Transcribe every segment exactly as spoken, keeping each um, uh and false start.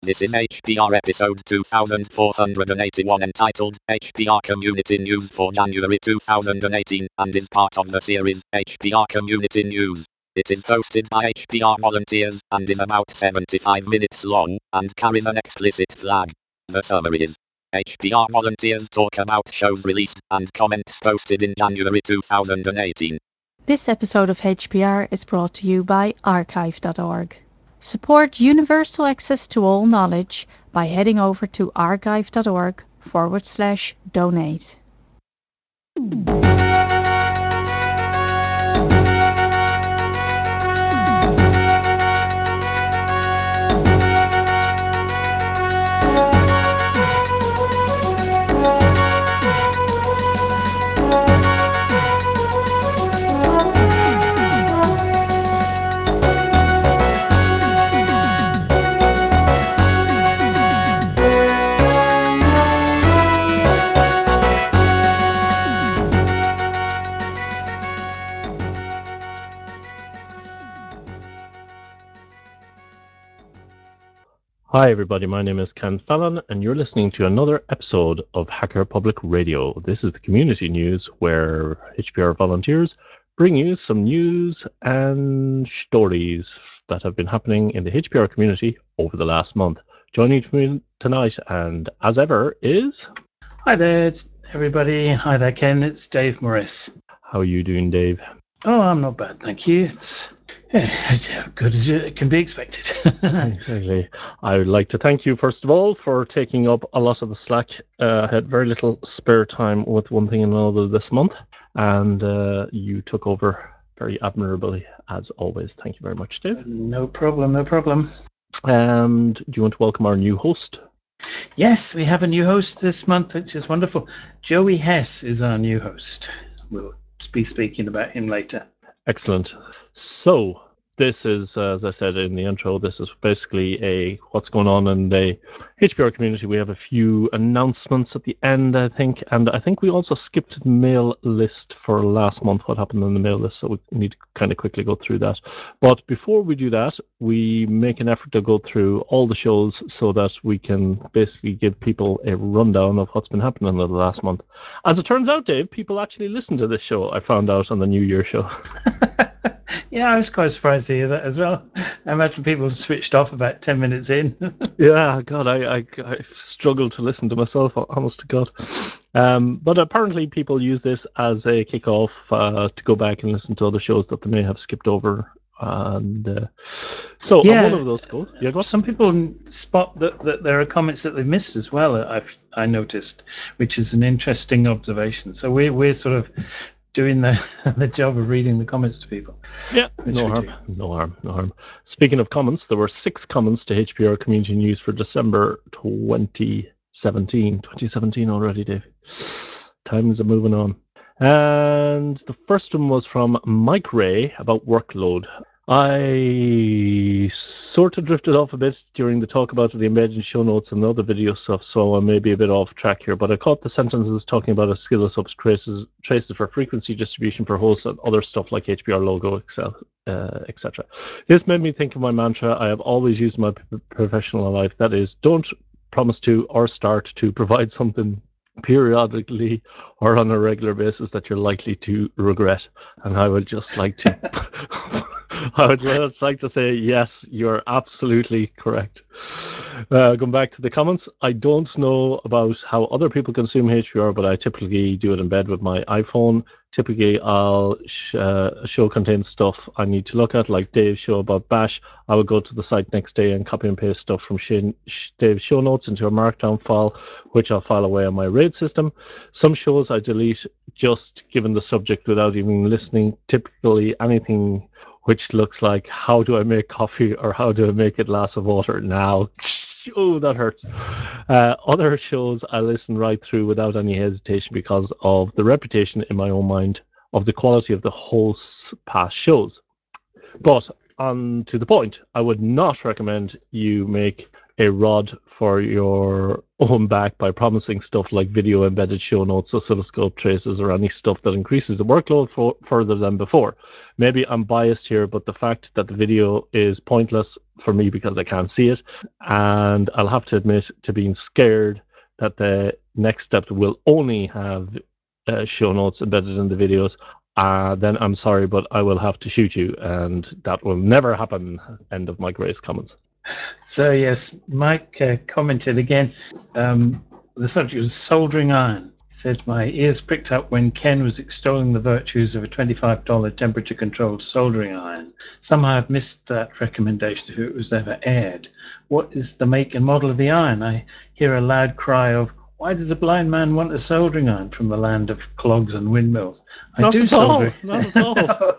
This is H P R episode two thousand four hundred eighty-one entitled H P R Community News for January two thousand eighteen and is part of the series H P R Community News. It is hosted by H P R volunteers and is about seventy-five minutes long and carries an explicit flag. The summary is H P R volunteers talk about shows released and comments posted in January two thousand eighteen. This episode of H P R is brought to you by archive dot org. Support universal access to all knowledge by heading over to archive dot org forward slash donate. Hi everybody, my name is Ken Fallon and you're listening to another episode of Hacker Public Radio. This is the community news where H P R volunteers bring you some news and stories that have been happening in the H P R community over the last month. Joining me tonight and as ever is... Hi there, it's everybody. Hi there, Ken. It's Dave Morris. How are you doing, Dave? Oh, I'm not bad, thank you. It's, yeah, it's as good as it can be expected. Exactly. I would like to thank you, first of all, for taking up a lot of the slack. Uh, I had very little spare time with one thing and another this month, and uh, you took over very admirably, as always. Thank you very much, Dave. No problem, no problem. And do you want to welcome our new host? Yes, we have a new host this month, which is wonderful. Joey Hess is our new host. We'll be speaking about him later. Excellent. So, this is, uh, as I said in the intro, this is basically a what's going on in the H P R community. We have a few announcements at the end, I think, and I think we also skipped the mail list for last month, what happened in the mail list, so we need to kind of quickly go through that. But before we do that, we make an effort to go through all the shows so that we can basically give people a rundown of what's been happening in the last month. As it turns out, Dave, people actually listen to this show, I found out on the New Year show. Yeah, I was quite surprised to hear that as well. I imagine people switched off about ten minutes in. Yeah, God, I, I, I struggled to listen to myself, honest to God. Um, but apparently people use this as a kickoff uh, to go back and listen to other shows that they may have skipped over. And uh, so Yeah. on one of those goes. Yeah, go on. Some people spot that, that there are comments that they've missed as well, I've I noticed, which is an interesting observation. So we're, we're sort of doing the, the job of reading the comments to people. Yeah, no harm, do. no harm, no harm. Speaking of comments, there were six comments to H P R Community News for December twenty seventeen. twenty seventeen already, Dave. Times are moving on. And the first one was from Mike Ray about workload. I sort of drifted off a bit during the talk about the embedded show notes and other video stuff, so I may be a bit off track here, but I caught the sentences talking about a Skillosopes traces, traces for frequency distribution for hosts and other stuff like H P R logo, Excel, uh, et cetera. This made me think of my mantra I have always used in my p- professional life, that is, don't promise to or start to provide something periodically or on a regular basis that you're likely to regret. And I would just like to I would just like to say yes, you're absolutely correct. Uh, going back to the comments, I don't know about how other people consume H P R, but I typically do it in bed with my iPhone. Typically, I'll sh- uh, a show contains stuff I need to look at, like Dave's show about Bash. I will go to the site next day and copy and paste stuff from Shane, Dave's show notes into a markdown file, which I'll file away on my RAID system. Some shows I delete just given the subject without even listening. Typically, anything which looks like how do I make coffee or how do I make a glass of water now. Oh, that hurts. Uh, other shows I listen right through without any hesitation because of the reputation in my own mind of the quality of the host's past shows. But on to the point, I would not recommend you make a rod for your own back by promising stuff like video embedded show notes, oscilloscope traces, or any stuff that increases the workload for, further than before. Maybe I'm biased here, but the fact that the video is pointless for me because I can't see it, and I'll have to admit to being scared that the next step will only have uh, show notes embedded in the videos, uh, then I'm sorry, but I will have to shoot you, and that will never happen. End of my Grace comments. So yes, Mike uh, commented again. Um, the subject was soldering iron. He said, my ears pricked up when Ken was extolling the virtues of a twenty-five dollars temperature-controlled soldering iron. Somehow I've missed that recommendation if it was ever aired. What is the make and model of the iron? I hear a loud cry of, why does a blind man want a soldering iron from the land of clogs and windmills? I Not do at all, solder. not at all.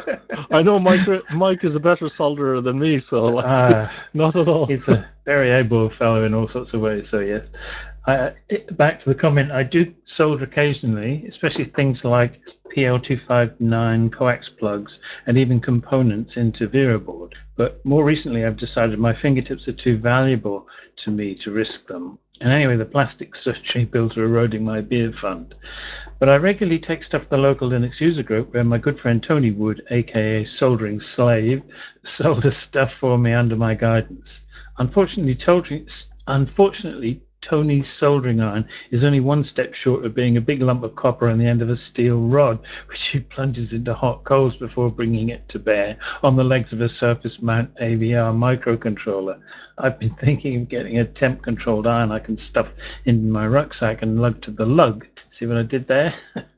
I know Mike Mike is a better solderer than me, so like, uh, not at all. He's a very able fellow in all sorts of ways, so yes. I, back to the comment, I do solder occasionally, especially things like P L two fifty-nine coax plugs and even components into VeraBoard. But more recently, I've decided my fingertips are too valuable to me to risk them. And anyway, the plastic surgery bills are eroding my beer fund. But I regularly take stuff to the local Linux user group where my good friend Tony Wood, aka Soldering Slave, solders stuff for me under my guidance. Unfortunately, Tony, unfortunately, Tony's soldering iron is only one step short of being a big lump of copper on the end of a steel rod, which he plunges into hot coals before bringing it to bear on the legs of a Surface Mount A V R microcontroller. I've been thinking of getting a temp-controlled iron I can stuff in my rucksack and lug to the lug. See what I did there?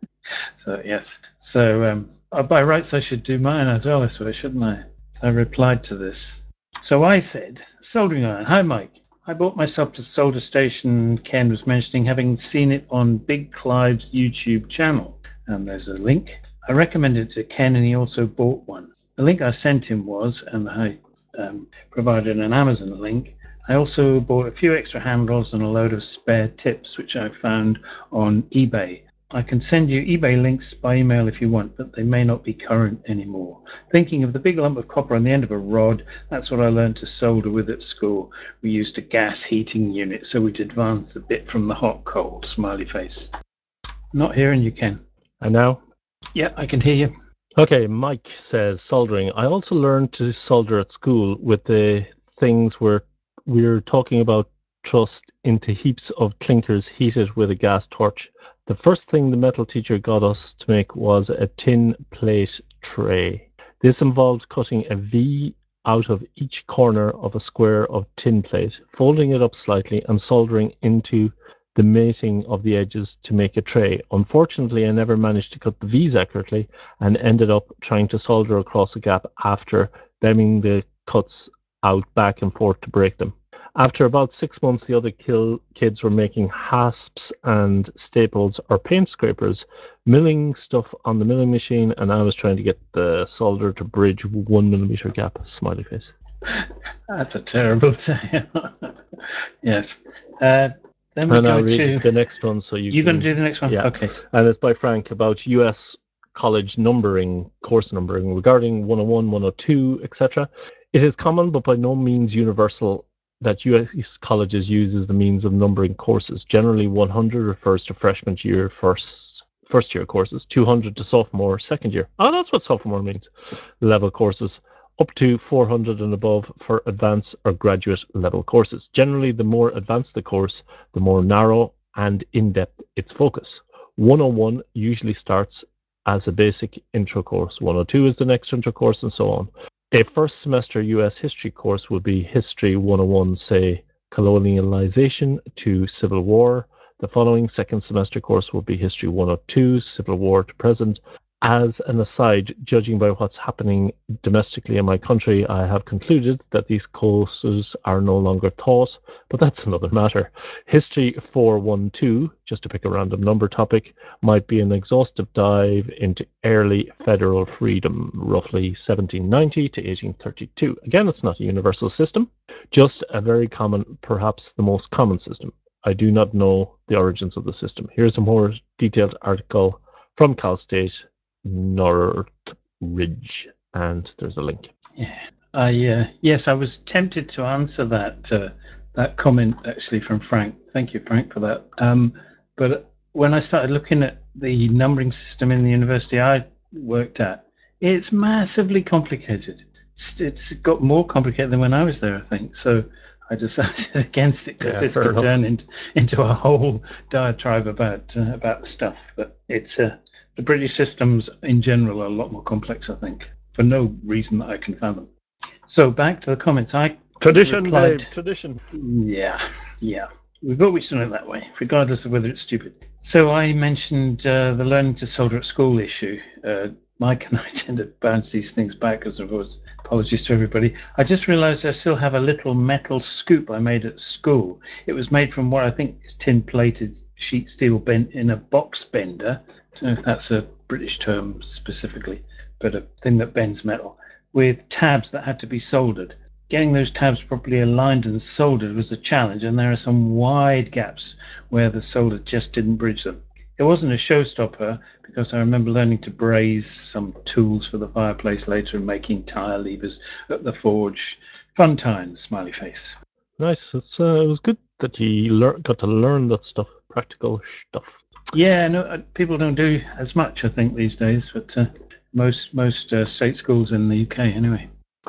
So, yes. So, um, by rights, I should do mine as well, I suppose, shouldn't I? So I replied to this. So I said, soldering iron. Hi, Mike. I bought myself the solder station Ken was mentioning, having seen it on Big Clive's YouTube channel. And there's a link. I recommended it to Ken, and he also bought one. The link I sent him was, and I um, provided an Amazon link. I also bought a few extra handles and a load of spare tips, which I found on eBay. I can send you eBay links by email if you want, but they may not be current anymore. Thinking of the big lump of copper on the end of a rod, that's what I learned to solder with at school. We used a gas heating unit, so we'd advance a bit from the hot cold. Smiley face. Not hearing you, Ken. And now? Yeah, I can hear you. Okay, Mike says soldering. I also learned to solder at school with the things where we're talking about thrust into heaps of clinkers heated with a gas torch. The first thing the metal teacher got us to make was a tin plate tray. This involved cutting a V out of each corner of a square of tin plate, folding it up slightly and soldering into the mating of the edges to make a tray. Unfortunately, I never managed to cut the V's accurately and ended up trying to solder across a gap after bending the cuts out back and forth to break them. After about six months, the other kill kids were making hasps and staples or paint scrapers, milling stuff on the milling machine, and I was trying to get the solder to bridge one millimeter gap. Smiley face. That's a terrible tale. Yes. Uh, then we and go I'll read to the next one so you You're can... going to do the next one? Yeah. Okay. And it's by Frank about U S college numbering, course numbering, regarding one oh one, one oh two, et cetera. It is common, but by no means universal, that U S colleges use as the means of numbering courses. Generally, one hundred refers to freshman year, first first year courses, two hundred to sophomore, second year. Oh, that's what sophomore means. Level courses, up to four hundred and above for advanced or graduate level courses. Generally, the more advanced the course, the more narrow and in-depth its focus. one oh one usually starts as a basic intro course. one oh two is the next intro course, and so on. A first semester U S history course would be History one oh one, say, Colonialization to Civil War. The following second semester course will be History one oh two, Civil War to Present. As an aside, judging by what's happening domestically in my country, I have concluded that these courses are no longer taught, but that's another matter. History four one two, just to pick a random number topic, might be an exhaustive dive into early federal freedom, roughly seventeen ninety to eighteen thirty-two. Again, it's not a universal system, just a very common, perhaps the most common system. I do not know the origins of the system. Here's a more detailed article from Cal State Northridge, and there's a link. Yeah. I uh, yes, I was tempted to answer that uh, that comment actually from Frank. Thank you, Frank, for that. Um, but when I started looking at the numbering system in the university I worked at, it's massively complicated. It's, it's got more complicated than when I was there, I think. So I decided against it because Yeah, this fair could enough. turn into into a whole diatribe about uh, about the stuff. But it's uh, the British systems in general are a lot more complex, I think, for no reason that I can fathom. So back to the comments. I Tradition, replied, Dave. Tradition. yeah, yeah. We've always done it that way, regardless of whether it's stupid. So I mentioned uh, the learning to solder at school issue. Uh, Mike and I tend to bounce these things back, as of course. Apologies to everybody. I just realised I still have a little metal scoop I made at school. It was made from what I think is tin-plated sheet steel bent in a box bender. I don't know if that's a British term specifically, but a thing that bends metal, with tabs that had to be soldered. Getting those tabs properly aligned and soldered was a challenge, and there are some wide gaps where the solder just didn't bridge them. It wasn't a showstopper because I remember learning to braze some tools for the fireplace later and making tire levers at the forge. Fun times, smiley face. Nice. It's uh, it was good that you lear- got to learn that stuff, practical stuff. Yeah, no, uh, people don't do as much, I think, these days, but uh, most most uh, state schools in the U K, anyway.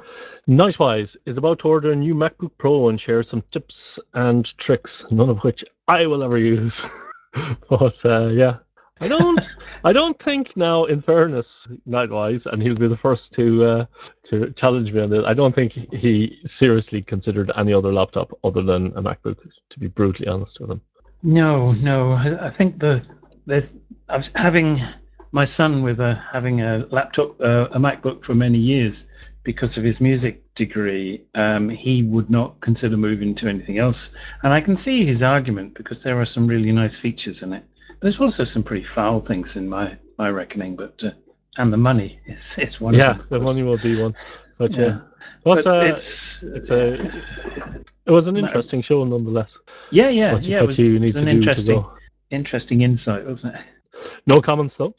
Nightwise is about to order a new MacBook Pro and share some tips and tricks, none of which I will ever use. But uh, yeah, I don't. I don't think now, in fairness, Nightwise, and he'll be the first to uh, to challenge me on this. I don't think he seriously considered any other laptop other than a MacBook. To be brutally honest with him. No, no. I, I think the there's I was having my son with a having a laptop, uh, a MacBook for many years because of his music degree. Um, he would not consider moving to anything else, and I can see his argument because there are some really nice features in it. But there's also some pretty foul things in my my reckoning. But uh, and the money is is one Yeah, of them. Of the course. money will be one. But yeah, Yeah. but, But uh, it's it's a it was an Ma- interesting show nonetheless. yeah, yeah, What you, yeah. It what was, you it was need to an do to interesting go. interesting insight, wasn't it? No comments though.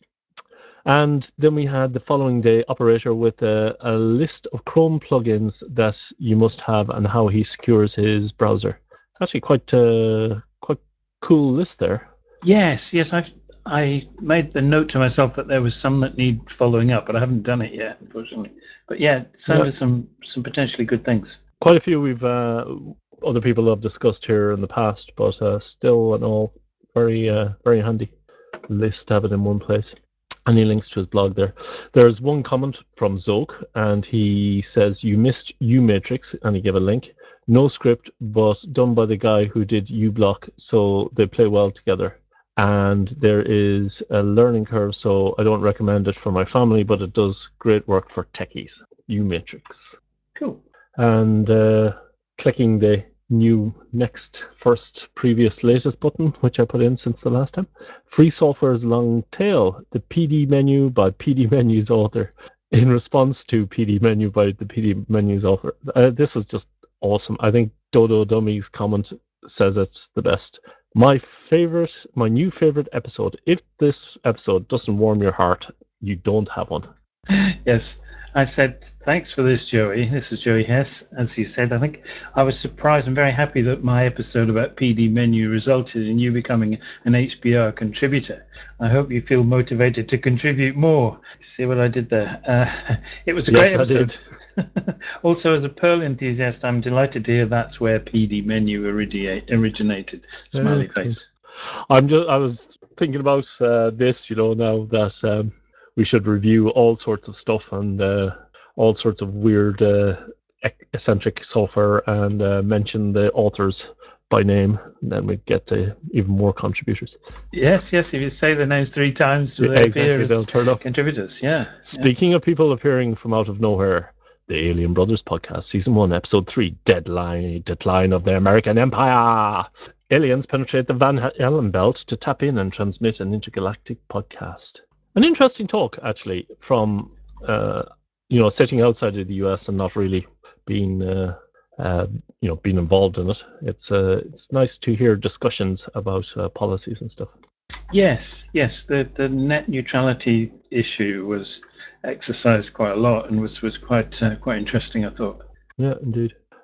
And then we had the following day operator with a, a list of Chrome plugins that you must have and how he secures his browser. It's actually quite a quite cool list there. Yes, yes. I've I made the note to myself that there was some that need following up, but I haven't done it yet, unfortunately. But yeah, it sounded Yeah. some some potentially good things. Quite a few we've uh, other people have discussed here in the past, but uh, still and all very uh, very handy list to have it in one place. And he links to his blog there. There's one comment from Zoke, and he says, "You missed U-Matrix," and he gave a link. No script, but done by the guy who did uBlock, so they play well together. And there is a learning curve, so I don't recommend it for my family, but it does great work for techies. U-Matrix. Cool. And uh, clicking the new next first previous latest button, which I put in since the last time. Free Software's Long Tail, the P D Menu by P D Menu's author, in response to P D Menu by the P D Menu's author. Uh, this is just awesome. I think Dodo Dummy's comment says it's the best. My favorite, my new favorite episode. If this episode doesn't warm your heart, you don't have one. Yes, I said thanks for this, Joey. This is Joey Hess, as you said. I think I was surprised and very happy that my episode about P D Menu resulted in you becoming an H P R contributor. I hope you feel motivated to contribute more. See what I did there? Uh, it was a Yes, great I episode. did. Also, as a Perl enthusiast, I'm delighted to hear that's where P D Menu origina- originated. Smiley Excellent. face. I'm just. I was thinking about uh, this, you know, now that um, we should review all sorts of stuff and uh, all sorts of weird, uh, eccentric software, and uh, mention the authors by name, and then we get uh, even more contributors. Yes, yes. If you say the names three times, do they Exactly, appear as they'll turn up. contributors? Yeah. Speaking of people appearing from out of nowhere, the Alien Brothers podcast, season one, episode three, Deadline, Decline of the American Empire. Aliens penetrate the Van Allen belt to tap in and transmit an intergalactic podcast. An interesting talk, actually, from uh, you know, sitting outside of the U S and not really being uh, uh, you know, being involved in it. It's uh, it's nice to hear discussions about uh, policies and stuff. Yes, yes. The the net neutrality issue was exercised quite a lot and was was quite uh, quite interesting, I thought. Yeah, indeed.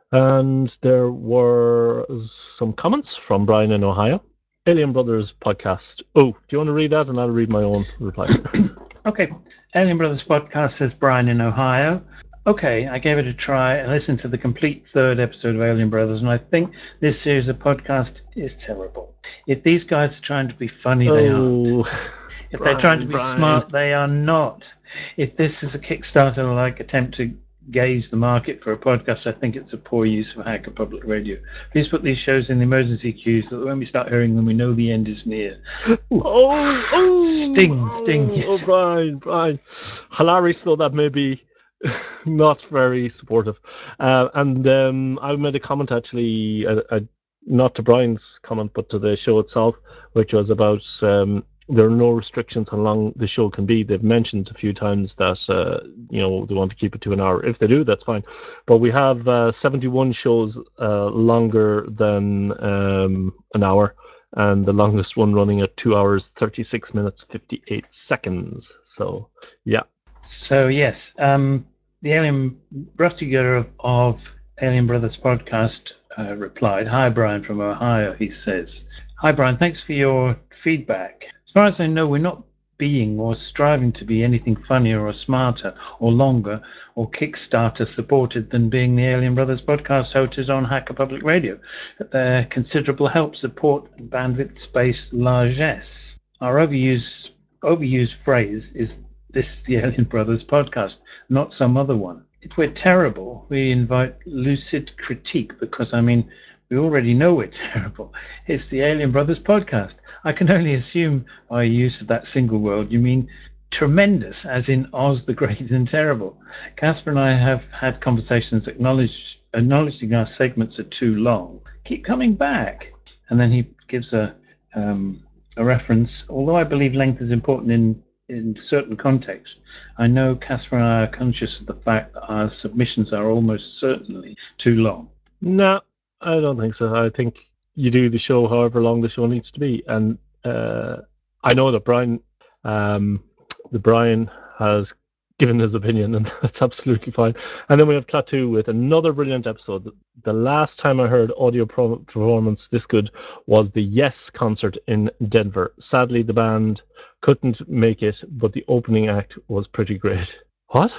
And there were some comments from Brian in Ohio. Alien Brothers podcast. Oh, do you want to read that? And I'll read my own reply. Okay. Alien Brothers podcast, says Brian in Ohio. Okay, I gave it a try and listened to the complete third episode of Alien Brothers, and I think this series of podcast is terrible. If these guys are trying to be funny, they aren't. Oh, If they're trying to Brian, be Brian. smart, they are not. If this is a Kickstarter-like attempt to gauge the market for a podcast, I think it's a poor use of Hacker Public Radio. Please put these shows in the emergency queue so that when we start hearing them, we know the end is near. Ooh. Oh, oh, Sting, sting, oh, yes. oh, Brian, Brian. Hilarious though that may be not very supportive. Uh, and um, I made a comment actually, uh, uh, not to Brian's comment, but to the show itself, which was about um, there are no restrictions on how long the show can be. They've mentioned a few times that uh, you know they want to keep it to an hour. If they do, that's fine. But we have uh, seventy-one shows uh, longer than um, an hour, and the longest one running at two hours, thirty-six minutes, fifty-eight seconds. So, yeah. So, yes, um, the Alien Rustiger of, of Alien Brothers podcast uh, replied, "Hi, Brian from Ohio," he says. "Hi, Brian, thanks for your feedback. As far as I know, we're not being or striving to be anything funnier or smarter or longer or Kickstarter supported than being the Alien Brothers podcast hosted on Hacker Public Radio. At their considerable help, support, and bandwidth space largesse. Our overused overused phrase is 'this is the Alien Brothers podcast,' not some other one. If we're terrible, we invite lucid critique because, I mean, we already know we're terrible. It's the Alien Brothers podcast. I can only assume by use of that single word you mean tremendous, as in Oz the Great and Terrible. Casper and I have had conversations acknowledge, acknowledging our segments are too long. Keep coming back." And then he gives a um, a reference. Although I believe length is important in in certain contexts, I know Casper and I are conscious of the fact that our submissions are almost certainly too long. No, I don't think so. I think you do the show however long the show needs to be. And uh, I know that Brian, um, the Brian has given his opinion, and that's absolutely fine. And then we have Klaatu with another brilliant episode. The last time I heard audio pro- performance this good was the Yes concert in Denver. Sadly, the band couldn't make it, but the opening act was pretty great. What?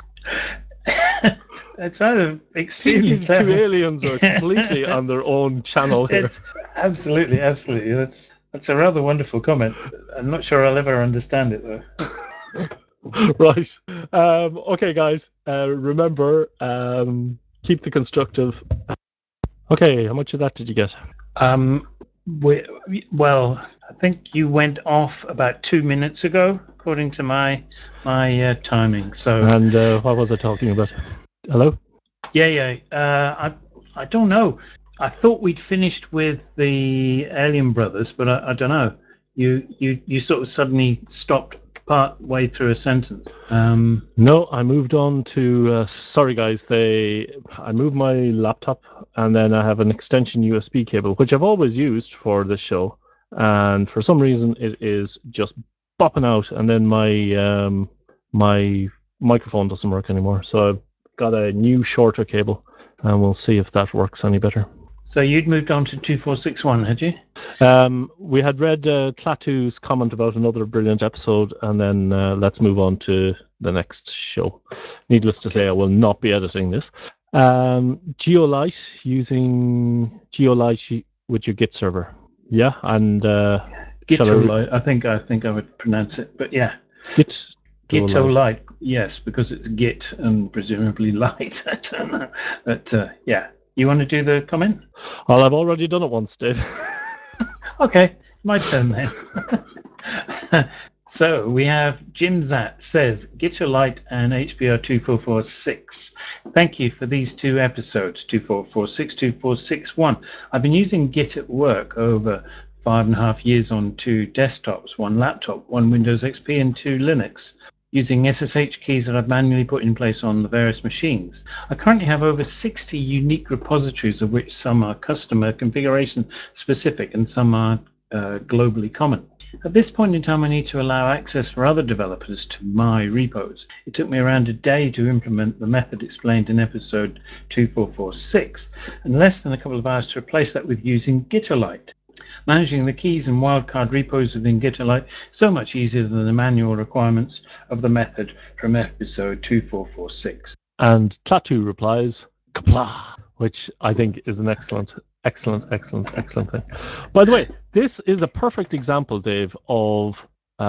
It's either extremely These clever. two aliens are completely on their own channel here. It's absolutely, absolutely. That's that's a rather wonderful comment. I'm not sure I'll ever understand it though. Right. Um, okay, guys. Uh, remember, um, keep the constructive. Okay, how much of that did you get? Um, we, well, I think you went off about two minutes ago, according to my my uh, timing. So, And uh, what was I talking about? Hello? yeah, yeah. Uh, I I don't know. I thought we'd finished with the Alien Brothers, but I, I don't know. You you you sort of suddenly stopped part way through a sentence. Um, No, I moved on to. Uh, sorry, guys. They. I moved my laptop, and then I have an extension U S B cable, which I've always used for this show, and for some reason it is just bopping out, and then my um, my microphone doesn't work anymore. So I've got a new shorter cable, and we'll see if that works any better. so you'd moved on to two four six one, had you? Um, we had read uh, Klaatu's comment about another brilliant episode, and then uh, let's move on to the next show. Needless to say, I will not be editing this. Um, Geolite, using Geolite with your Git server. Yeah, and uh, shall I re- Gitolite. I think I think I would pronounce it, but yeah, Git Gitolite. Yes, because it's Git and presumably light. I don't know, but uh, yeah. You want to do the comment? Well, I've already done it once, Dave. Okay, my turn then. So we have Jim Zat says, "Get your light and H B R two four four six. Thank you for these two episodes, two four four six, two four six one. I've been using Git at work over five and a half years on two desktops, one laptop, one Windows X P, and two Linux, using S S H keys that I've manually put in place on the various machines. I currently have over sixty unique repositories, of which some are customer configuration specific and some are uh, globally common. At this point in time, I need to allow access for other developers to my repos. It took me around a day to implement the method explained in episode two four four six, and less than a couple of hours to replace that with using Gitterlite. Managing the keys and wildcard repos within Gitterlite so much easier than the manual requirements of the method from episode two four four six. And Klaatu replies, Kapla, which I think is an excellent, excellent, excellent, excellent thing. By the way, this is a perfect example, Dave, of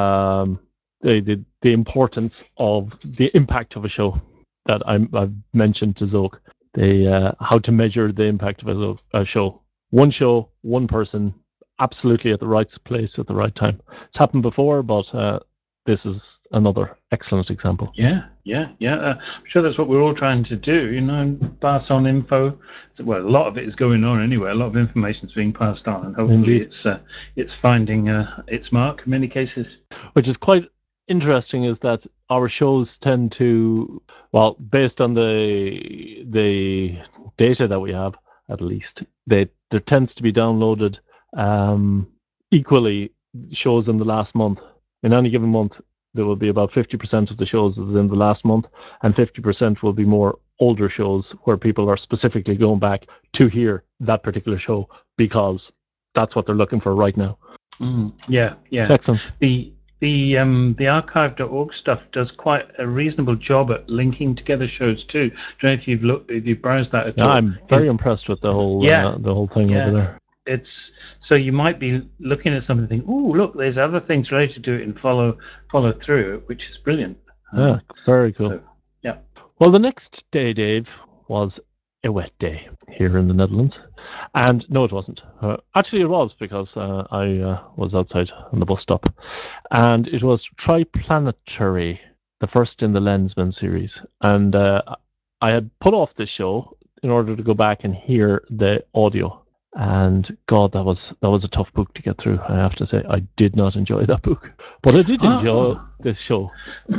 um, the, the the importance of the impact of a show that I'm, I've mentioned to Zoke. The uh, how to measure the impact of a, a show. One show, one person, absolutely at the right place at the right time. It's happened before, but uh, this is another excellent example. Yeah, yeah, yeah. Uh, I'm sure that's what we're all trying to do, you know, pass on info. So, well, a lot of it is going on anyway. A lot of information is being passed on, and hopefully Indeed. it's uh, it's finding uh, its mark in many cases. Which is quite interesting, is that our shows tend to, well, based on the the data that we have, at least, they there tends to be downloaded um, equally shows in the last month. In any given month, there will be about fifty percent of the shows is in the last month, and fifty percent will be more older shows where people are specifically going back to hear that particular show because that's what they're looking for right now. Mm, yeah, yeah. It's excellent. The the um the archive dot org stuff does quite a reasonable job at linking together shows too. I don't know if you've looked, if you've browsed that at Yeah, all. I'm very It- impressed with the whole Yeah, uh, the whole thing yeah. over there. It's so you might be looking at something, and think, oh, look, there's other things related to it, and follow follow through, which is brilliant. Um, Yeah, very cool. So, yeah. Well, the next day, Dave, was a wet day here in the Netherlands. And no, it wasn't. Uh, actually, it was because uh, I uh, was outside on the bus stop. And it was Triplanetary, the first in the Lensman series. And uh, I had put off this show in order to go back and hear the audio. And God, that was that was a tough book to get through. I have to say, I did not enjoy that book, but I did enjoy Oh. this show.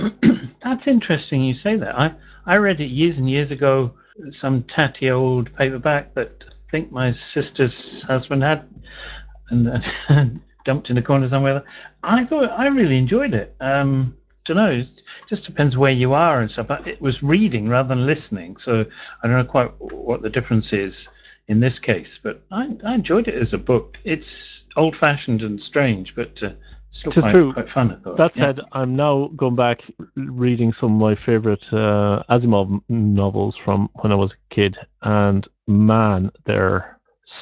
That's interesting you say that. I, I read it years and years ago, some tatty old paperback that I think my sister's husband had and, and dumped in a corner somewhere. I thought I really enjoyed it. Um, don't know, it just depends where you are and stuff. But it was reading rather than listening, so I don't know quite what the difference is in this case. But I, I enjoyed it as a book. It's old-fashioned and strange, but uh, still Tis quite, true. quite fun, I thought. That Yeah. said, I'm now going back reading some of my favorite uh, Asimov novels from when I was a kid, and man, they're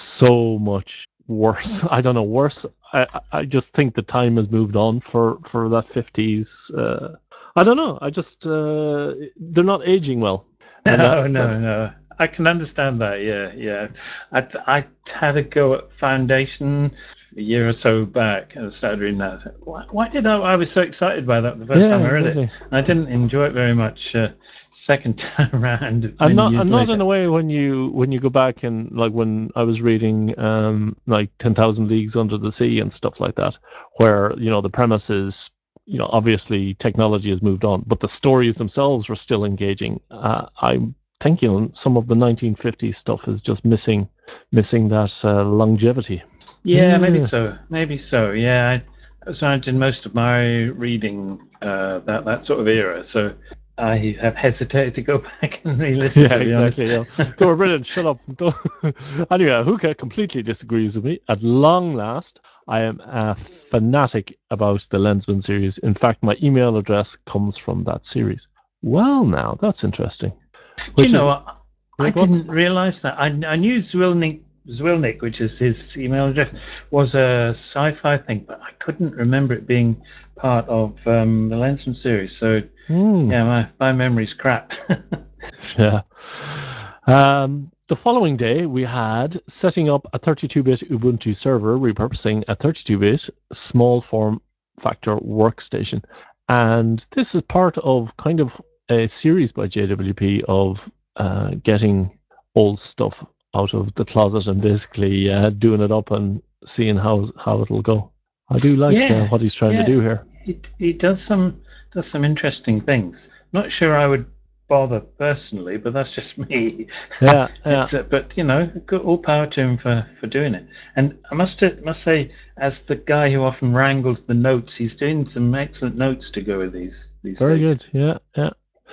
so much worse. I don't know, worse. I I just think the time has moved on for for that fifties. Uh, I don't know. I just uh, they're not aging well. And No, that, no, that, no. I can understand that. Yeah, yeah. I I had a go at Foundation a year or so back. I started reading that. Why, why did I? I was so excited by that the first yeah, time I read exactly. it. I didn't enjoy it very much. Uh, second time around, many And not years and not later. in a way when you when you go back and like when I was reading um like ten thousand Leagues Under the Sea and stuff like that, where you know the premise is, you know, obviously technology has moved on, but the stories themselves were still engaging. Uh, I'm thinking some of the nineteen fifties stuff is just missing missing that uh, longevity. Yeah, maybe Yeah. so. Maybe so. Yeah, I, that's when I did most of my reading, uh, that that sort of era. So I have hesitated to go back and re-listen. Yeah, to be honest. exactly. Yeah. They were brilliant. Shut up. Don't- anyway, Huka completely disagrees with me. At long last, I am a fanatic about the Lensman series. In fact, my email address comes from that series. Well, now that's interesting. Do you Which know is, what? yeah, I go on. didn't realize that. I, I knew Zwilnik, Zwilnik, which is his email address, was a sci-fi thing, but I couldn't remember it being part of um, the Lensman series. So Hmm. yeah, my, my memory's crap. Yeah. Um, the following day, we had setting up a thirty-two bit Ubuntu server, repurposing a thirty-two bit small form factor workstation. And this is part of kind of a series by J W P of uh, getting old stuff out of the closet and basically uh, doing it up and seeing how how it'll go. I do like uh, Yeah, what he's trying to yeah. do here. It it does some does some interesting things. Not sure I would bother personally, but that's just me. Yeah, yeah. It's, uh, but you know, good, all power to him for, for doing it. And I must must say, as the guy who often wrangles the notes, he's doing some excellent notes to go with these these Very days. good. Yeah, yeah.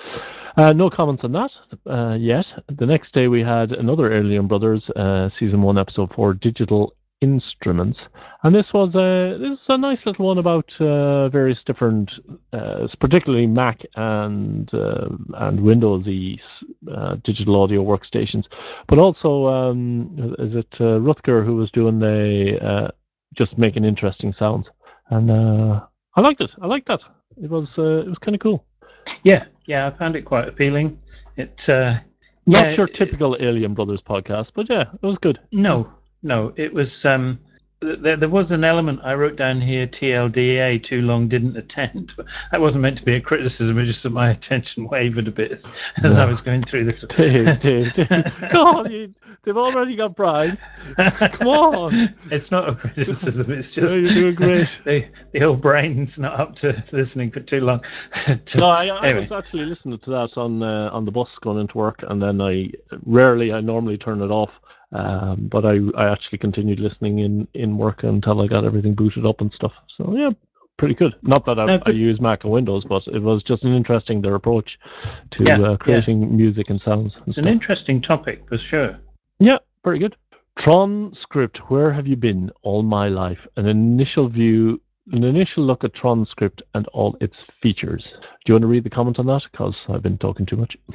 Uh, no comments on that uh, yet. The next day we had another Alien Brothers uh, season one, episode four, Digital Instruments, and this was a this is a nice little one about uh, various different, uh, particularly Mac and uh, and Windowsy uh, digital audio workstations, but also um, is it uh, Rutger who was doing the uh, just making interesting sounds, and uh, I liked it. I liked that. It was uh, it was kind of cool. Yeah, yeah, I found it quite appealing. It uh, Not yeah, your it- typical Alien Brothers podcast, but yeah, it was good. no, no, it was. Um, th- there, there was an element I wrote down here. T L D A, too long, didn't attend. But that wasn't meant to be a criticism. It was just that my attention wavered a bit as, as I No. was going through this. Dave, Dave, Dave. Come on, you, they've already got Bride. Come on. It's not a criticism. It's No, just you're doing great. the the old brain's not up to listening for too long. But, uh, No, I, I anyway. was actually listening to that on uh, on the bus going into work, and then I rarely, I normally turn it off, um, but I, I actually continued listening in, in work until I got everything booted up and stuff. So yeah, pretty good. Not that I, No, I good. use Mac and Windows, but it was just an interesting their approach to Yeah, uh, yeah. creating music and sounds and It's an stuff. interesting topic for sure. Yeah, very good. Tron script, where have you been all my life? An initial view, an initial look at Tron script and all its features. Do you want to read the comment on that? Because I've been talking too much.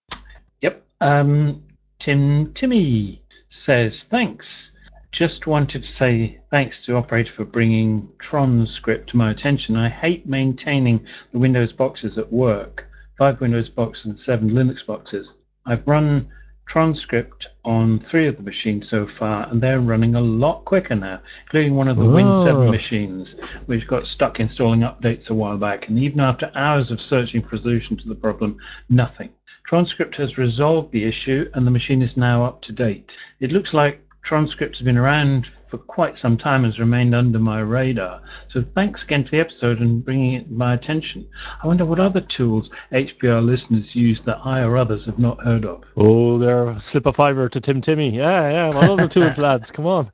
Yep. Um, Tim Timmy says thanks. Just wanted to say thanks to Operator for bringing Tron script to my attention. I hate maintaining the Windows boxes at work. Five Windows boxes and seven Linux boxes. I've run Tron script on three of the machines so far, and they're running a lot quicker now, including one of the Win seven Oh. machines, which got stuck installing updates a while back. And even after hours of searching for a solution to the problem, nothing. Transcript has resolved the issue, and the machine is now up to date. It looks like Transcript has been around for quite some time and has remained under my radar. So thanks again for the episode and bringing it to my attention. I wonder what other tools H P R listeners use that I or others have not heard of. Oh, there, slip a fiver to Tim Timmy. Yeah, yeah, what other tools, lads? Come on.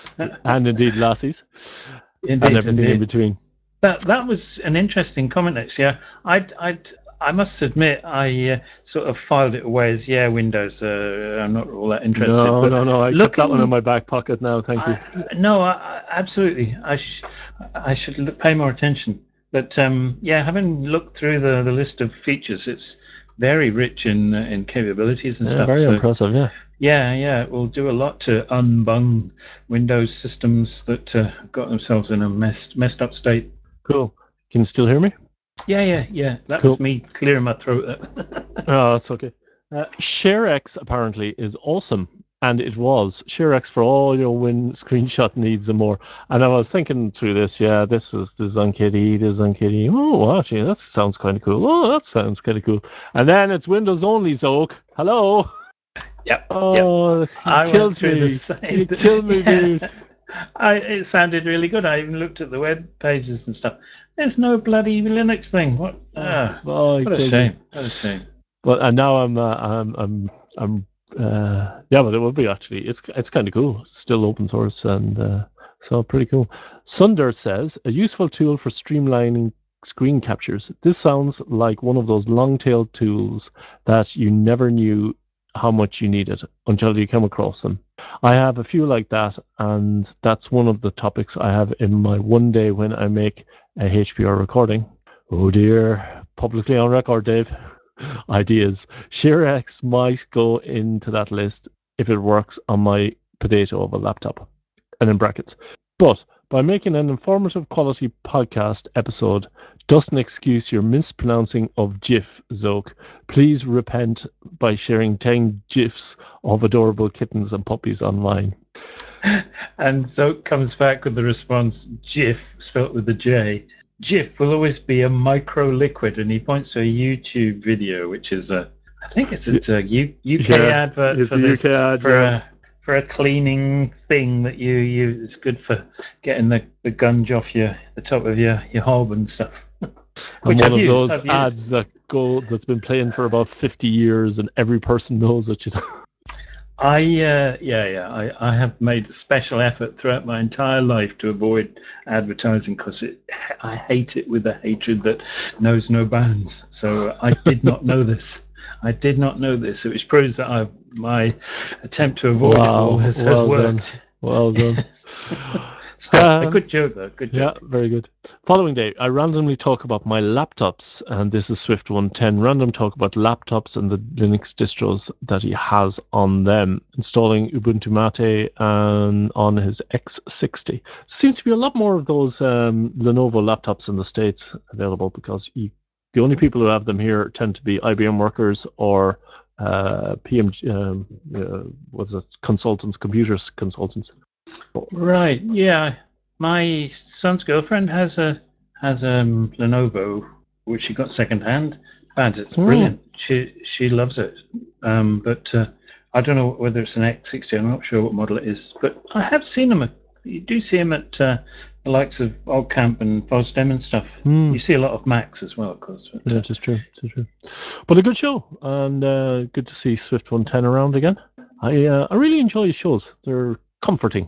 And indeed, lassies. Indeed, and everything indeed. in between. That that was an interesting comment, actually. Yeah, I'd I'd I must admit, I uh, sort of filed it away as yeah, Windows. Uh, I'm not all that interested. No, but no, no. I looking, kept that one in my back pocket now. Thank you. I, no, I, I, absolutely. I sh- I should look, pay more attention. But um, yeah, having looked through the, the list of features, it's very rich in uh, in capabilities and Yeah, stuff. very so, impressive. Yeah. Yeah, yeah, it will do a lot to unbung Windows systems that uh, got themselves in a messed messed up state. Cool. Can you still hear me? Yeah, yeah, yeah. That Cool. was me clearing my throat. Oh, that's okay. Uh, ShareX apparently is awesome, and it was ShareX for all your Win screenshot needs and more. And I was thinking through this. Yeah, this is this is Unkitty, this is Unkitty. Oh, actually, that sounds kind of cool. Oh, that sounds kind of cool. And then it's Windows only, Zoke. Hello. Yep. Oh, yep. he I kills went through me. the same. He killed me, Yeah. dude. I, it sounded really good. I even looked at the web pages and stuff. There's no bloody Linux thing. What? Ah, Oh, he what a killed shame. me. What a shame. But and now I'm uh, I'm I'm I'm uh, yeah, but it will be actually. It's it's kind of cool. It's still open source and uh, so pretty cool. Sunder says a useful tool for streamlining screen captures. This sounds like one of those long tail tools that you never knew how much you needed until you come across them. I have a few like that, and that's one of the topics I have in my one day when I make a H P R recording. Oh dear, publicly on record, Dave. Ideas. ShareX might go into that list if it works on my potato of a laptop. And in brackets. But by making an informative quality podcast episode doesn't excuse your mispronouncing of GIF, Zoke. Please repent by sharing ten GIFs of adorable kittens and puppies online. And so comes back with the response GIF, spelt with a J. GIF will always be a micro liquid, and he points to a YouTube video, which is a, I think it's, it's a U, UK Yeah, advert it's for a this, U K ad, for yeah. a for a cleaning thing that you use. It's good for getting the, the gunge off your the top of your, your hob and stuff. And Which one I've of used, those I've used. ads that disco that's been playing for about fifty years, and every person knows it. You know? I uh, yeah yeah I, I have made a special effort throughout my entire life to avoid advertising because it I hate it with a hatred that knows no bounds. So I did not know this. I did not know this. Which proves that I my attempt to avoid Wow, it all has, has well worked. done. Well done. Still, a Um, good joke though. Good Yeah, joke. very good. Following day, I randomly talk about my laptops, and this is Swift one ten. Random talk about laptops and the Linux distros that he has on them, installing Ubuntu Mate and on his X sixty. Seems to be a lot more of those um, Lenovo laptops in the States available because you, the only people who have them here tend to be I B M workers or uh, P M, um, uh, what's it, consultants, computers consultants. Right. Yeah. My son's girlfriend has a has a um, Lenovo, which she got secondhand. And it's Mm. brilliant. She she loves it. Um, but uh, I don't know whether it's an X sixty. I'm not sure what model it is. But I have seen them. At, you do see them at uh, the likes of Oldcamp and Fosdem and stuff. Mm. You see a lot of Macs as well, of course. But, Yeah, uh, it is true. It is true. But a good show, and uh, good to see Swift one ten around again. I uh, I really enjoy his shows. They're comforting.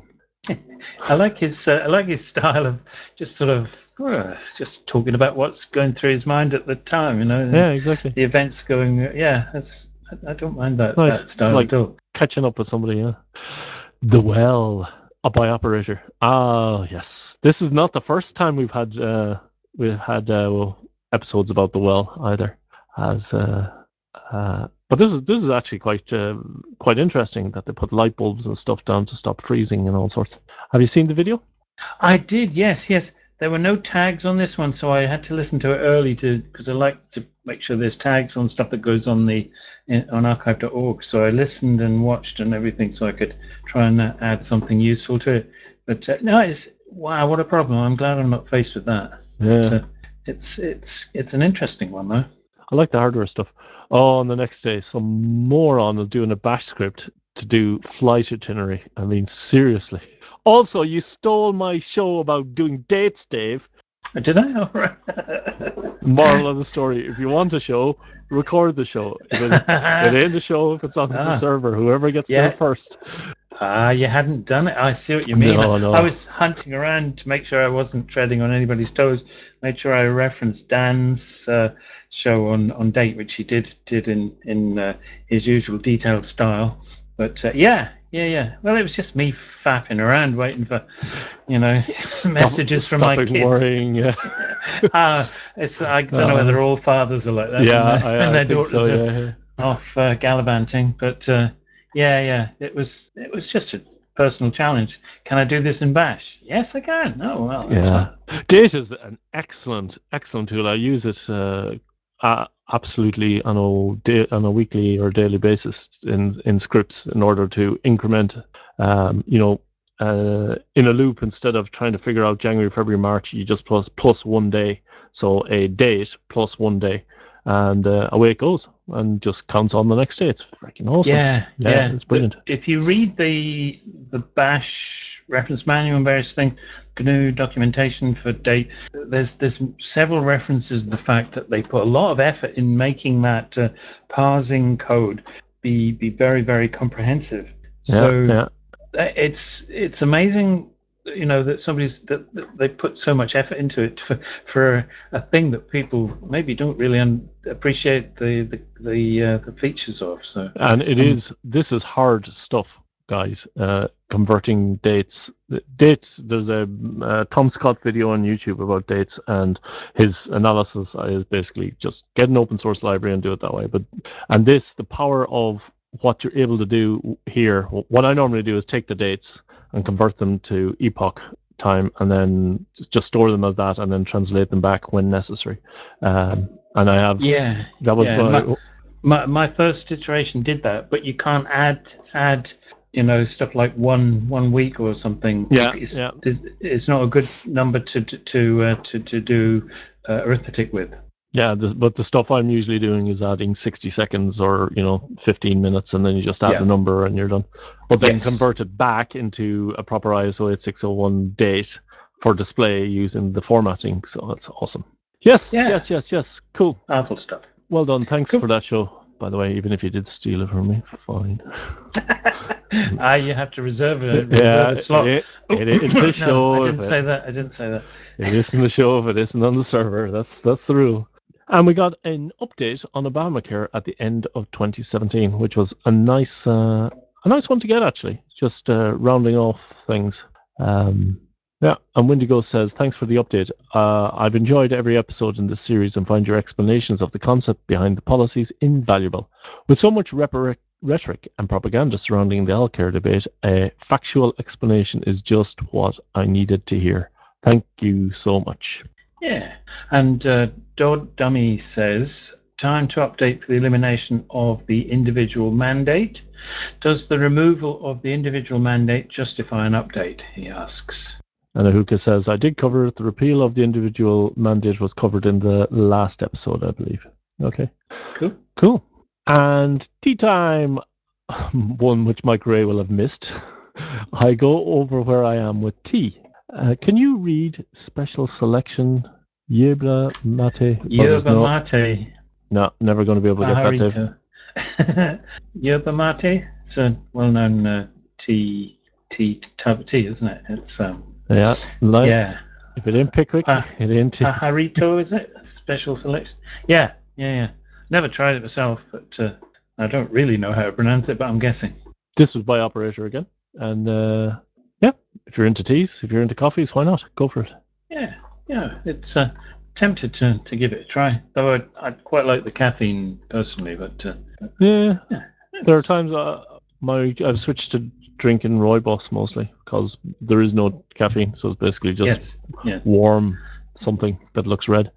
I like his uh, I like his style of just sort of uh, just talking about what's going through his mind at the time. You know, Yeah, exactly. the events going. Yeah, that's I, I don't mind that, Nice. that style It's like at all. catching up with somebody. Yeah. The Well, a by operator. Ah, yes. This is not the first time we've had uh, we've had uh, well, episodes about The Well either. As uh, uh, but this is this is actually quite uh, quite interesting that they put light bulbs and stuff down to stop freezing and all sorts. Have you seen the video? I did, yes, yes. There were no tags on this one, so I had to listen to it early to because I like to make sure there's tags on stuff that goes on the in, on archive dot org. So I listened and watched and everything, so I could try and uh, add something useful to it. But uh, no, it's wow, what a problem! I'm glad I'm not faced with that. Yeah. But, uh, it's it's it's an interesting one though. I like the hardware stuff. Oh, and the next day, some moron is doing a bash script to do flight itinerary. I mean, seriously. Also, you stole my show about doing dates, Dave. Did I? All right. Moral of the story: if you want a show, record the show. It'll, it ain't a show if it's on Ah. the server. Whoever gets Yeah. there first. Ah, you hadn't done it. I see what you mean. No, no. I was hunting around to make sure I wasn't treading on anybody's toes. Made sure I referenced Dan's uh, show on, on Date, which he did did in in uh, his usual detailed style. But uh, yeah, yeah, yeah. Well, it was just me faffing around, waiting for, you know, Stop, messages from my stopping kids. worrying. Yeah. uh, it's I don't know whether all fathers are like that. Yeah, when, I, when I their think daughters so. are Yeah. off uh, gallivanting, but. Uh, Yeah, yeah. It was it was just a personal challenge. Can I do this in Bash? Yes, I can. Oh well, that's Yeah, fine. Date is an excellent, excellent tool. I use it uh, uh, absolutely on a day, on a weekly or daily basis in in scripts in order to increment, um, you know, uh, in a loop instead of trying to figure out January, February, March. You just plus plus one day, so a date plus one day, and uh, away it goes, and just counts on the next day. It's freaking awesome. Yeah, Yeah, yeah. it's brilliant. The- if you read the the Bash reference manual and various things, G N U documentation for Date, there's there's several references to the fact that they put a lot of effort in making that uh, parsing code be be very very comprehensive. So Yeah, yeah. it's it's amazing, you know, that somebody's that, that they put so much effort into it for, for a thing that people maybe don't really un- appreciate the the the, uh, the features of. So And it um, is this is hard stuff, guys. Uh, converting dates, dates. There's a uh, Tom Scott video on YouTube about dates, and his analysis is basically just get an open source library and do it that way. But and this, the power of what you're able to do here. What I normally do is take the dates and convert them to epoch time, and then just store them as that, and then translate them back when necessary. Um, and I have yeah, that was yeah. my. My, my my first iteration did that, but you can't add add you know stuff like one one week or something. Yeah, it's, yeah. It's, it's not a good number to to to uh, to, to do uh, arithmetic with. Yeah, this, but the stuff I'm usually doing is adding sixty seconds or, you know, fifteen minutes, and then you just add Yeah. the number and you're done. But then Yes. convert it back into a proper I S O eighty-six oh one date for display using the formatting. So that's awesome. Yes, Yeah. yes, yes, yes. Cool. Powerful stuff. well done. Thanks Cool. for that show, by the way, even if you did steal it from me. Fine. Ah, you have to reserve a, Yeah, reserve a slot. it, it, it's no, a show. I if didn't it- say that. I didn't say that. It isn't the show if it isn't on the server. That's that's the rule. And we got an update on Obamacare at the end of twenty seventeen, which was a nice uh, a nice one to get, actually. Just uh, rounding off things. Um, yeah, and Wendigo says, thanks for the update. Uh, I've enjoyed every episode in this series and find your explanations of the concept behind the policies invaluable. With so much rhetoric, rhetoric and propaganda surrounding the healthcare debate, a factual explanation is just what I needed to hear. Thank you so much. Yeah. And uh, Dodd Dummy says, time to update for the elimination of the individual mandate. Does the removal of the individual mandate justify an update? He asks. And Ahuka says, I did cover it. The repeal of the individual mandate was covered in the last episode, I believe. Okay. Cool. Cool. And tea time, one which Mike Ray will have missed. I go over where I am with tea. Uh, can you read special selection Yerba Mate? Yerba no, Mate. No, never going to be able to get that, Dave. Yerba Mate. It's a well-known uh, tea tea type of tea, isn't it? It's um. Yeah. Like, yeah. If it ain't Pickwick, Pa- it ain't tea. Pajarito, is it? Special selection. Yeah, yeah, yeah. Never tried it myself, but uh, I don't really know how to pronounce it, but I'm guessing. This was by Operator again. And uh, yeah, if you're into teas, if you're into coffees, why not? Go for it. Yeah, yeah. It's uh, tempted to, to give it a try, though I I quite like the caffeine personally. But uh, Yeah, yeah, there are times uh, my I've switched to drinking Rooibos mostly because there is no caffeine, so it's basically just yes, yes. warm something that looks red.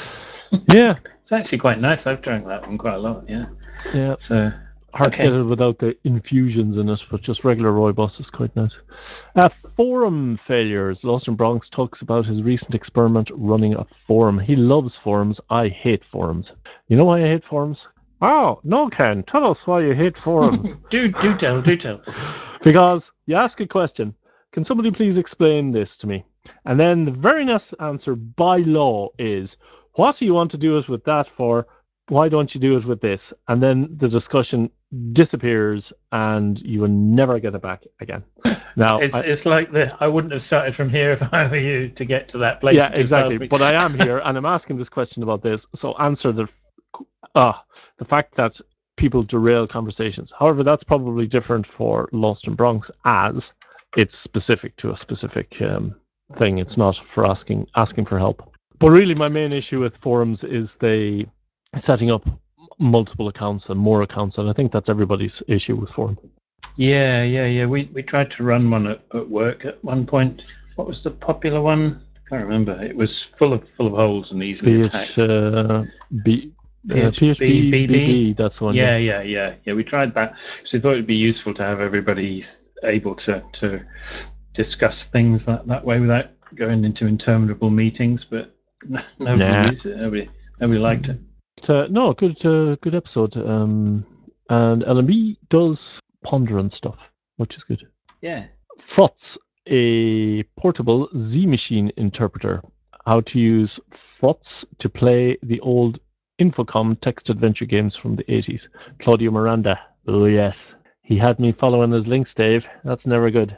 Yeah, It's actually quite nice. I've drank that one quite a lot. Yeah, yeah. so Hard okay. to get it without the infusions in it, but just regular Rooibos is quite nice. Uh, forum failures. Lost in Bronx talks about his recent experiment running a forum. He loves forums. I hate forums. You know why I hate forums? Oh, no, Ken. Tell us why you hate forums. do do tell, do tell. Because you ask a question. Can somebody please explain this to me? And then the very next answer by law is, what do you want to do it with that for? Why don't you do it with this? And then the discussion disappears and you will never get it back again. Now, it's I, it's like the I wouldn't have started from here if I were you to get to that place. yeah, exactly. But I am here and I'm asking this question about this. So answer the uh, the fact that people derail conversations. However, that's probably different for Lost in Bronx as it's specific to a specific um, thing. It's not for asking asking for help. But really, my main issue with forums is they setting up multiple accounts and more accounts, and I think that's everybody's issue with forum. Yeah, yeah, yeah. We we tried to run one at, at work at one point. What was the popular one? I can't remember. It was full of full of holes and easily attacked. Uh, B, uh, P H P B B. That's the one. Yeah, yeah, yeah, yeah. We tried that because we thought it'd be useful to have everybody able to to discuss things that, that way without going into interminable meetings. But nobody Nah. used it. Nobody nobody liked it. Uh, no, good uh, good episode. Um, and L M B does ponder and stuff, which is good. Yeah. F O T S, a portable Z machine interpreter. How to use F O T S to play the old Infocom text adventure games from the eighties. Claudio Miranda. Oh, yes. He had me following his links, Dave. That's never good.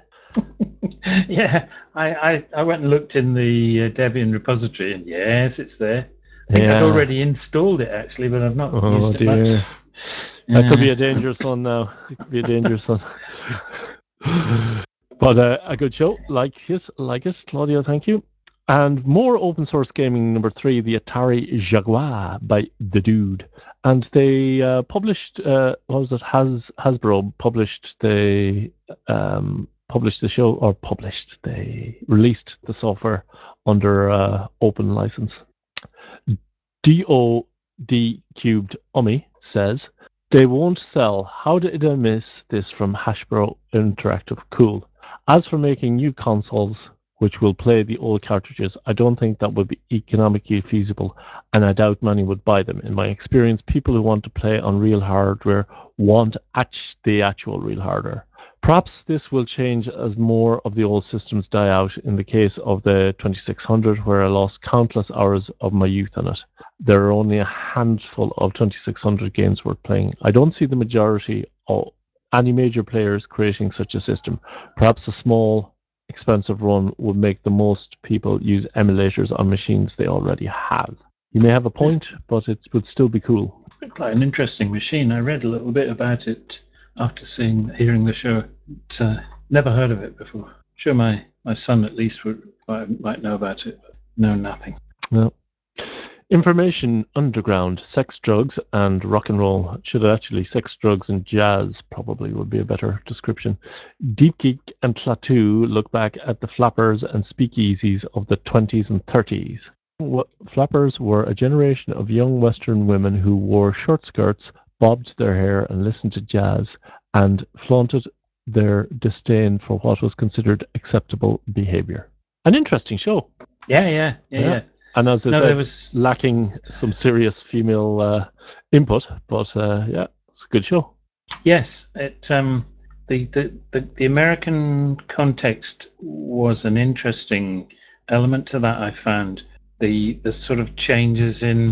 yeah, I, I, I went and looked in the uh, Debian repository, and yes, it's there. I think yeah. I'd already installed it, actually, but I've not oh, used it dear. much. That Yeah. could be a dangerous one now. It could be a dangerous one. But uh, a good show. Like it, like it, Claudio, thank you. And more open source gaming, number three, the Atari Jaguar by The Dude. And they uh, published, uh, what was it, Has Hasbro published the, um, published the show, or published, they released the software under uh, open license. D O D Cubed Ummy says, they won't sell. How did I miss this from Hasbro Interactive? Cool. As for making new consoles, which will play the old cartridges, I don't think that would be economically feasible, and I doubt many would buy them. In my experience, people who want to play on real hardware want the actual real hardware. Perhaps this will change as more of the old systems die out. In the case of the twenty-six hundred, where I lost countless hours of my youth on it. There are only a handful of twenty-six hundred games worth playing. I don't see the majority of any major players creating such a system. Perhaps a small, expensive run would make the most people use emulators on machines they already have. You may have a point, but it would still be cool. Looked like an interesting machine. I read a little bit about it after seeing, hearing the show. But, uh, never heard of it before. Sure, my, my son at least would might, might know about it, but know nothing. No. Information underground, sex, drugs, and rock and roll. Should actually sex, drugs, and jazz probably would be a better description. Deep Geek and Klaatu look back at the flappers and speakeasies of the twenties and thirties. Flappers were a generation of young Western women who wore short skirts, bobbed their hair, and listened to jazz, and flaunted their disdain for what was considered acceptable behavior. An interesting show. Yeah, yeah, yeah, yeah. And as I No, said, there was lacking some serious female uh, input, but uh, yeah, it's a good show. Yes, it um, the, the, the, the American context was an interesting element to that. I found the the sort of changes in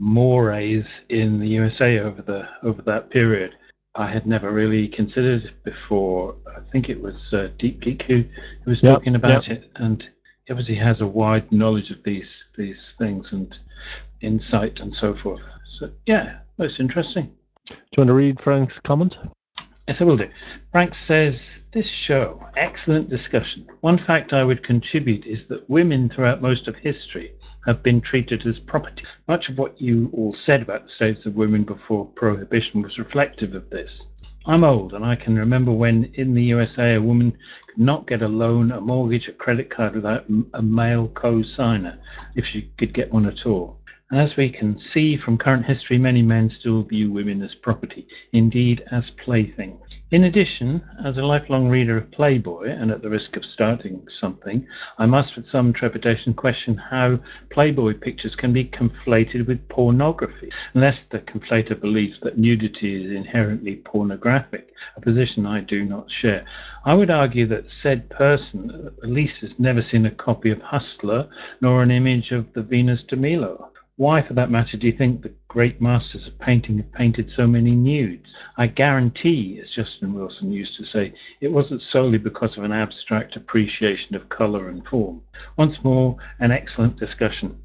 mores in the U S A over the over that period. I had never really considered before. I think it was uh, Deep Geek who, who was Yep, talking about yep. it, and obviously has a wide knowledge of these these things and insight and so forth. So yeah, that's interesting. Do you want to read Frank's comment? Yes, I will do. Frank says, this show, excellent discussion. One fact I would contribute is that women throughout most of history have been treated as property. Much of what you all said about the status of women before Prohibition was reflective of this. I'm old, and I can remember when in the U S A a woman could not get a loan, a mortgage, a credit card without a male co-signer, if she could get one at all. As we can see from current history, many men still view women as property, indeed as playthings. In addition, as a lifelong reader of Playboy, and at the risk of starting something, I must with some trepidation question how Playboy pictures can be conflated with pornography, unless the conflator believes that nudity is inherently pornographic, a position I do not share. I would argue that said person at least has never seen a copy of Hustler, nor an image of the Venus de Milo. Why, for that matter, do you think the great masters of painting have painted so many nudes? I guarantee, as Justin Wilson used to say, it wasn't solely because of an abstract appreciation of colour and form. Once more, an excellent discussion.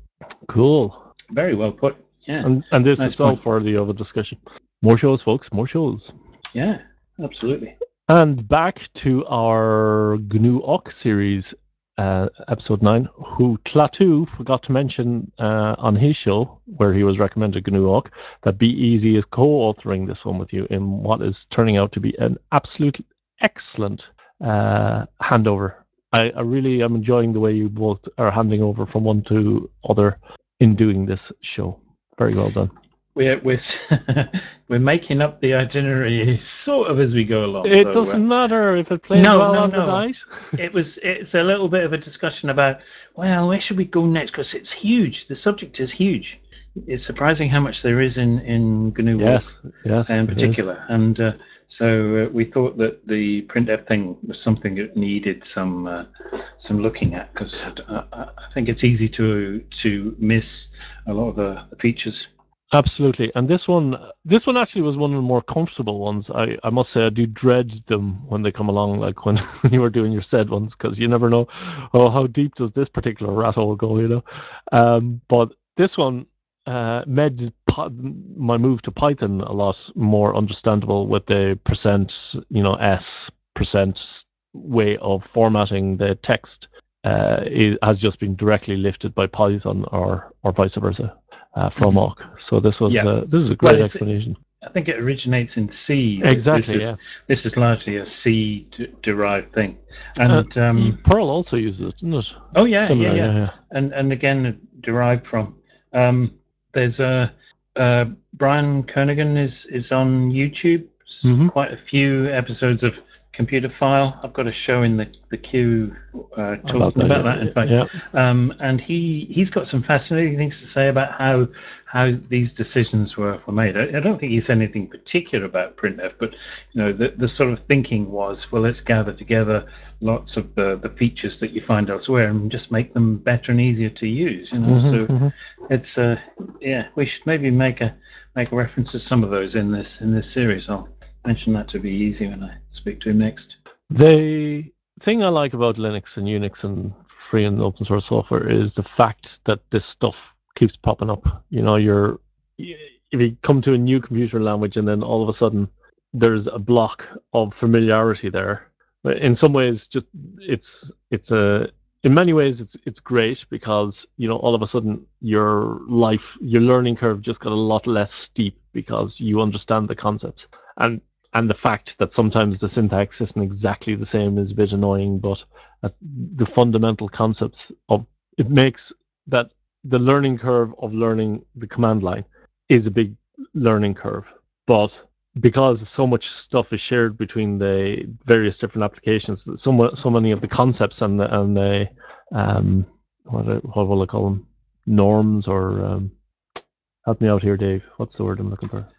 Cool. Very well put. Yeah. And, and this Nice is all point. for the other discussion. More shows, folks, more shows. Yeah, absolutely. And back to our G N U Och series, uh, episode nine, who Klaatu forgot to mention uh, on his show, where he was recommended G N U Och, that Be Easy is co-authoring this one with you in what is turning out to be an absolutely excellent uh, handover. I, I really am enjoying the way you both are handing over from one to other in doing this show. Very well done. We're we're we're making up the itinerary sort of as we go along. It though, doesn't uh, matter if it plays no, well no, on the no. night. It was it's a little bit of a discussion about, well, where should we go next, because it's huge. The subject is huge. It's surprising how much there is in in G N U Yes, yes, in it is. particular, and uh, so uh, we thought that the printf thing was something that needed some uh, some looking at, because I, I think it's easy to to miss a lot of the, the features. Absolutely, and this one, this one actually was one of the more comfortable ones. I, I must say, I do dread them when they come along, like when, when you were doing your said ones, because you never know, oh, how deep does this particular rat hole go, you know? Um, but this one uh, made my move to Python a lot more understandable with the percent, you know, s percent way of formatting the text. Uh, it has just been directly lifted by Python, or or vice versa. Uh, from Mhm. Och. So this was Yeah. uh, this is a great Well, it's, explanation. I think it originates in C. This Exactly, is yeah. this is largely a C d- derived thing, Uh, and um, Perl also uses it, doesn't it? oh yeah, Similar, yeah, yeah, yeah, yeah. and and again derived from. Um, there's a uh, Brian Kernighan is is on YouTube. S- Mhm. Quite a few episodes of computer file. I've got a show in the the queue uh, talking About that, about yeah, that. In fact, yeah. um, and he he's got some fascinating things to say about how how these decisions were, were made. I, I don't think he said anything particular about printf, but you know the the sort of thinking was, well, let's gather together lots of the the features that you find elsewhere and just make them better and easier to use. You know, Mhm, so mhm. it's uh yeah, we should maybe make a make a reference to some of those in this in this series. I'll mention that to be easy when I speak to him next. The thing I like about Linux and Unix and free and open source software is the fact that this stuff keeps popping up. You know, you're if you come to a new computer language and then all of a sudden there's a block of familiarity there. In some ways, just it's it's a in many ways it's it's great because you know all of a sudden your life your learning curve just got a lot less steep because you understand the concepts. And and the fact that sometimes the syntax isn't exactly the same is a bit annoying, but the fundamental concepts of it makes that the learning curve of learning the command line is a big learning curve. But because so much stuff is shared between the various different applications, so, so many of the concepts and the, and the um, what, what will I call them? Norms or um, help me out here, Dave. What's the word I'm looking for?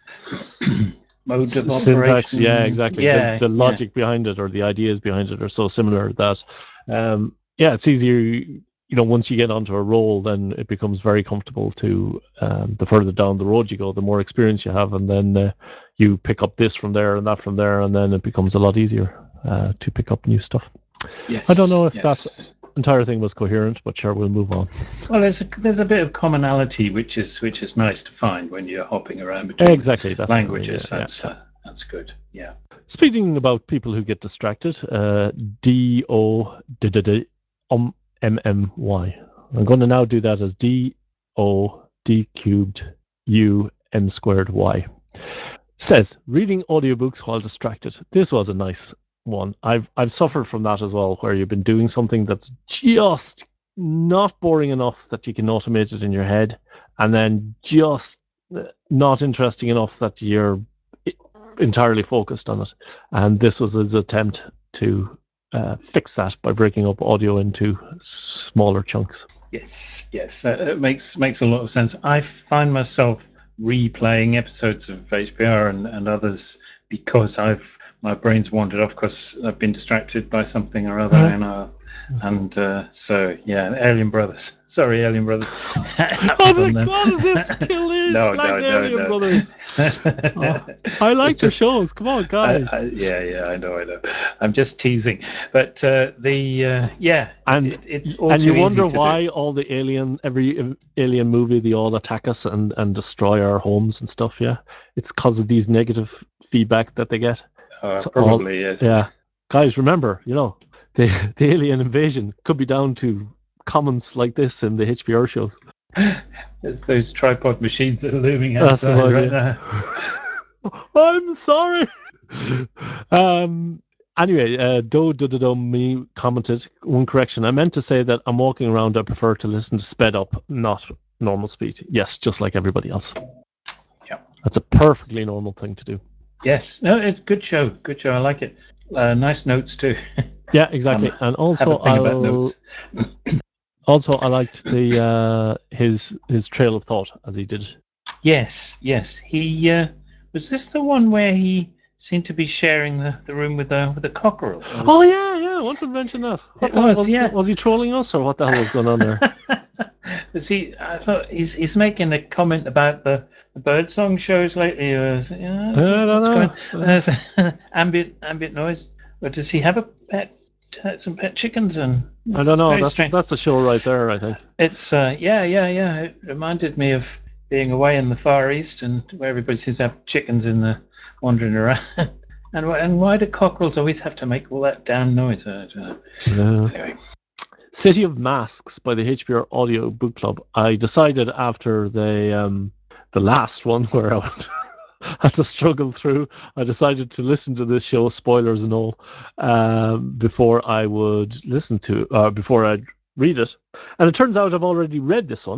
Modes of S- syntax, operation. yeah, exactly. Yeah, the, the yeah. logic behind it or the ideas behind it are so similar that, um, yeah, it's easier. You know, once you get onto a role, then it becomes very comfortable to. Um, the further down the road you go, the more experience you have, and then uh, you pick up this from there and that from there, and then it becomes a lot easier uh, to pick up new stuff. Yes. I don't know if yes. that entire thing was coherent, but sure, we'll move on. Well, there's a there's a bit of commonality which is which is nice to find when you're hopping around between Exactly, that's what I mean, languages. yeah, that's yeah. uh, that's good. Yeah. Speaking about people who get distracted, uh, D O D D D um M M Y. I'm going to now do that as D O D cubed U M squared Y. Says reading audiobooks while distracted. This was a nice one. I've I've suffered from that as well, where you've been doing something that's just not boring enough that you can automate it in your head, and then just not interesting enough that you're entirely focused on it. And this was his attempt to uh, fix that by breaking up audio into smaller chunks. Yes, yes, uh, it makes makes a lot of sense. I find myself replaying episodes of H P R and, and others because I've my brain's wandered off because I've been distracted by something or other, Right. and uh, and uh, so yeah, Alien Brothers. Sorry, Alien Brothers. I was like, what is this? Kill these no, slag no, no, Alien no. Brothers. Oh, I like the just, shows. Come on, guys. I, I, yeah, yeah, I know, I know. I'm just teasing, but uh, the uh, yeah, and it, it's all and too you easy wonder to why do. all the alien every alien movie they all attack us and and destroy our homes and stuff. Yeah, it's because of these negative feedback that they get. Uh, So all, probably yes. yeah, guys, remember, you know, the the alien invasion could be down to comments like this in the H P R shows. It's those tripod machines that are looming That's outside about right it. now. I'm sorry. um. Anyway, uh, Do Do Do Do Me commented one correction. I meant to say that I'm walking around. I prefer to listen to sped up, not normal speed. Yes, just like everybody else. Yeah. That's a perfectly normal thing to do. Yes. No, it's good show. Good show. I like it. Uh, nice notes too. Yeah, exactly. Um, And have also, a thing about I'll notes. also I liked the uh, his his trail of thought as he did. Yes, yes. He uh, was this the one where he seemed to be sharing the, the room with the with the cockerel. Or was- Oh yeah, yeah. I wanted to mention that. What It the hell was, was yeah. was he trolling us or what the hell was going on there? See, I thought he's he's making a comment about the, the birdsong shows lately. Or is, you know, I don't what's know. going uh, ambient ambient noise? Or does he have a pet? Some pet chickens and I don't it's know. very That's strange. that's a show right there. I think. It's uh, yeah, yeah, yeah. It reminded me of being away in the Far East and where everybody seems to have chickens in the wandering around. and and why do cockerels always have to make all that damn noise? I don't know. Yeah. Anyway. City of Masks by the H P R Audio Book Club. I decided after the um, the last one where I had to struggle through, I decided to listen to this show, spoilers and all, um, before I would listen to, uh, before I'd read it. And it turns out I've already read this one.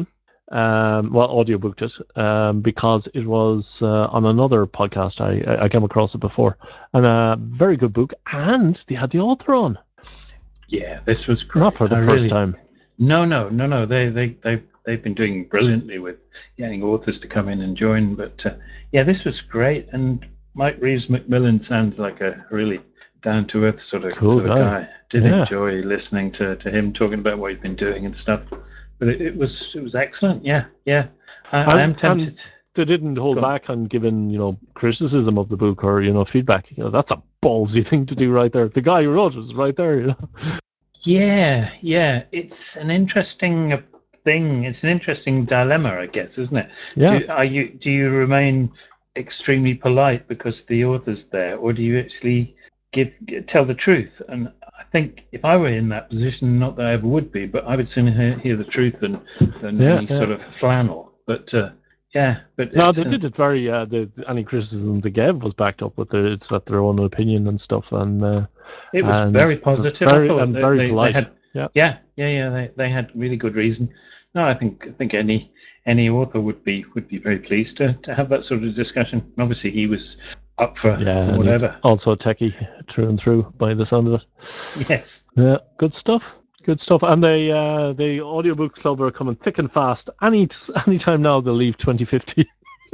um, well, audiobooked it, um, because it was uh, on another podcast. I, I came across it before. And a very good book. And they had the author on. Yeah, this was great. Not for the I first really, time. No, no, no, no. They, they, they, they've been doing brilliantly with getting authors to come in and join. But uh, yeah, this was great. And Mike Reeves McMillan sounds like a really down to earth sort of Cool sort of guy. guy. Did Yeah. enjoy listening to, to him talking about what he'd been doing and stuff. But it, it was it was excellent. Yeah, yeah. I, I am And- tempted. and They didn't hold Go on. back on giving, you know, criticism of the book or, you know, feedback. You know, that's a ballsy thing to do right there. The guy who wrote it was right there, you know. Yeah, yeah. It's an interesting thing. It's an interesting dilemma, I guess, isn't it? Yeah. Do, are you do you remain extremely polite because the author's there, or do you actually give tell the truth? And I think if I were in that position, not that I ever would be, but I would sooner hear, hear the truth than than Yeah, any yeah. sort of flannel. But uh, yeah, but No, it's, they uh, did it very. Uh, the any criticism they gave was backed up with their, it's that their own opinion and stuff, and uh, It was and very positive. very I thought and they, very they, they polite. had, Yeah. yeah, yeah, yeah. They, they had really good reason. No, I think I think any any author would be would be very pleased to, to have that sort of discussion. And obviously, he was up for Yeah, and he's whatever. also a techie through and through by the sound of it. Yes. Yeah, good stuff. Good stuff. And they uh, the audiobook club are coming thick and fast. Any anytime now they'll leave twenty fifty.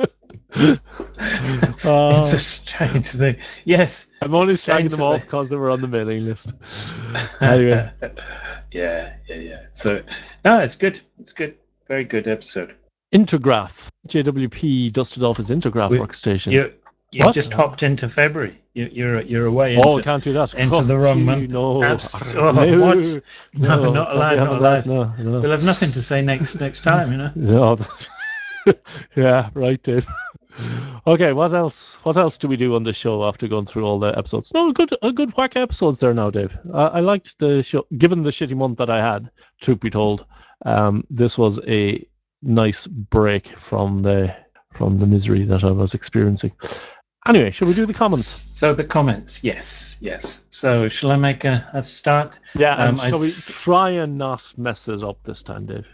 It's a strange thing. Yes. I'm only Strange slagging them that off they- because they were on the mailing list. Anyway, yeah, yeah, yeah. So no, it's good. It's good. Very good episode. Intergraph. J W P dusted off his Intergraph We- workstation. You you What? just hopped into February. You, you're you're away Oh, into can't do that. into Oh, the wrong gee, month. No. Abs- oh, no, what? No, No, not can't allowed, be not having allowed. that. No, no. We'll have nothing to say next next time, you know. No. Yeah, right, Dave. Okay, what else? What else do we do on the show after going through all the episodes? No, a good, a good whack of episodes there now, Dave. Uh, I liked the show. Given the shitty month that I had, truth be told, um, this was a nice break from the from the misery that I was experiencing. Anyway, shall we do the comments? So the comments, yes, yes. So shall I make a, a start? Yeah, and Um, I shall we s- try and not mess it up this time, Dave?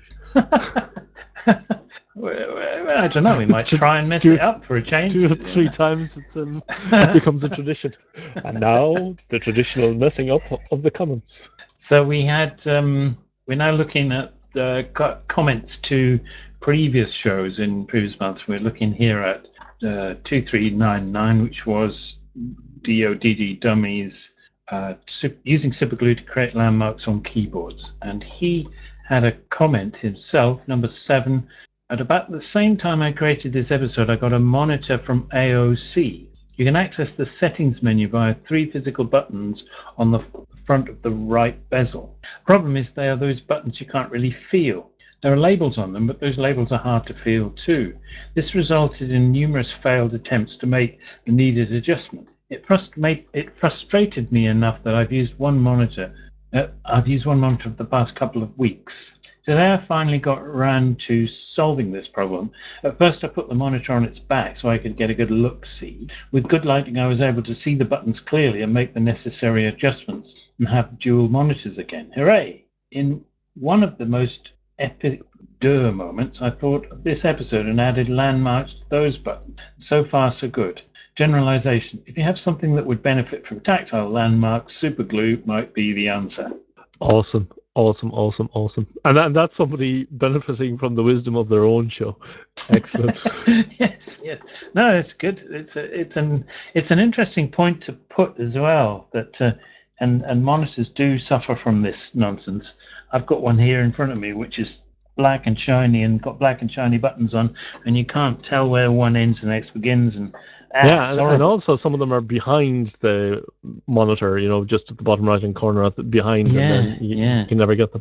Well, I don't know. We It's might just try and mess do- it up for a change. Do it you three know. times, it's um, it becomes a tradition. And now the traditional messing up of the comments. So we had. Um, we're now looking at the co- comments to previous shows in previous months. We're looking here at uh, two three nine nine, which was D O D D Dummies uh, sup- using superglue to create landmarks on keyboards, and he had a comment himself, number seven. At about the same time I created this episode, I got a monitor from A O C. You can access the settings menu via three physical buttons on the front of the right bezel. Problem is, they are those buttons you can't really feel. There are labels on them, but those labels are hard to feel too. This resulted in numerous failed attempts to make the needed adjustment. It, frust- made, it frustrated me enough that I've used one monitor. Uh, I've used one monitor for the past couple of weeks. Today I finally got around to solving this problem. At first I put the monitor on its back so I could get a good look-see. With good lighting I was able to see the buttons clearly and make the necessary adjustments and have dual monitors again. Hooray! In one of the most epic duh moments, I thought of this episode and added landmarks to those buttons. So far so good. Generalization. If you have something that would benefit from tactile landmarks, super glue might be the answer. Awesome, awesome, awesome, awesome. And, that, and that's somebody benefiting from the wisdom of their own show. Excellent. yes, yes. No, it's good. It's a, it's an it's an interesting point to put as well. That uh, and and monitors do suffer from this nonsense. I've got one here in front of me, which is black and shiny and got black and shiny buttons on, and you can't tell where one ends and the next begins. And ah, Yeah, it's and, and horrible. also some of them are behind the monitor, you know, just at the bottom right hand corner at the, behind, Yeah, and then you, yeah. you can never get them.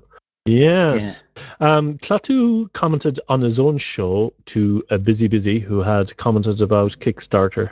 Yes. Um, Klaatu commented on his own show to a Busy Busy who had commented about Kickstarter.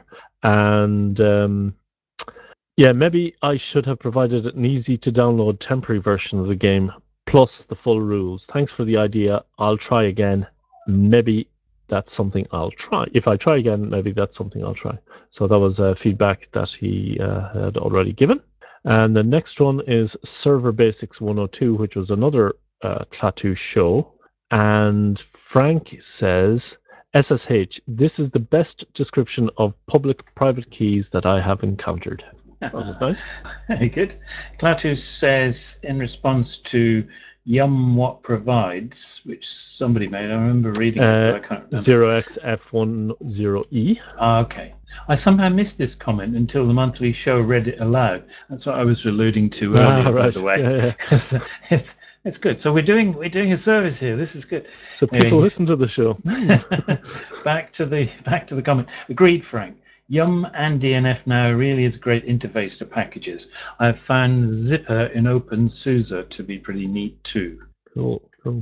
And um, yeah, maybe I should have provided an easy to download temporary version of the game plus the full rules. Thanks for the idea. I'll try again. Maybe that's something I'll try. If I try again, maybe that's something I'll try. So that was uh, feedback that he uh, had already given. And the next one is Server Basics one oh two, which was another uh, Klaatu show. And Frank says, S S H, this is the best description of public-private keys that I have encountered. That was nice. Very good. Klaatu says, in response to Yum What Provides, which somebody made, I remember reading it, Uh, but I can't remember. zero X F ten E. Ah, okay. I somehow missed this comment until the monthly show read it aloud. That's what I was alluding to earlier, Ah, by right. the way. Yeah, yeah. it's, it's, it's good. So we're doing we're doing a service here. This is good. So Anyway, people he's- listen to the show. back to the back to the comment. Agreed, Frank. Yum and D N F now really is a great interface to packages. I've found Zipper in OpenSUSE to be pretty neat too. Cool, cool.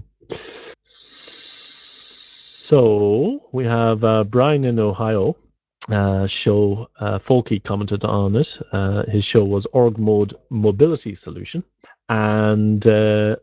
So we have uh, Brian in Ohio. Uh, show uh, Folky commented on it. Uh, his show was Org Mode Mobility Solution, and uh,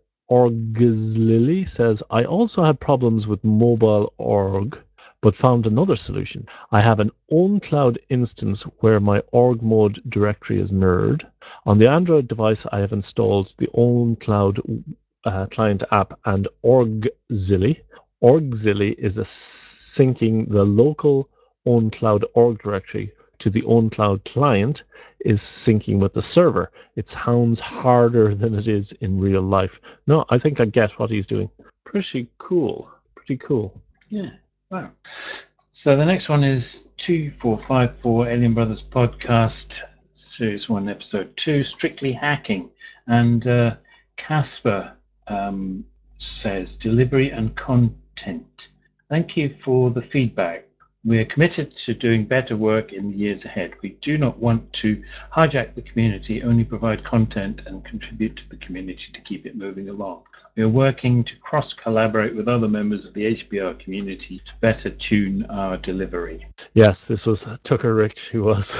Orgslily says, I also had problems with mobile org, but found another solution. I have an own cloud instance where my org mode directory is mirrored. On the Android device, I have installed the own cloud uh, client app and Orgzilly. Orgzilly is a syncing the local own cloud org directory to the own cloud client is syncing with the server. It sounds harder than it is in real life. No, I think I get what he's doing. Pretty cool. Pretty cool. Yeah. Wow. So the next one is two four five four Alien Brothers Podcast, Series one, Episode two, Strictly Hacking. And uh, Casper um, says, delivery and content. Thank you for the feedback. We are committed to doing better work in the years ahead. We do not want to hijack the community, only provide content and contribute to the community to keep it moving along. We are working to cross-collaborate with other members of the H P R community to better tune our delivery. Yes, this was Tucker Rich who was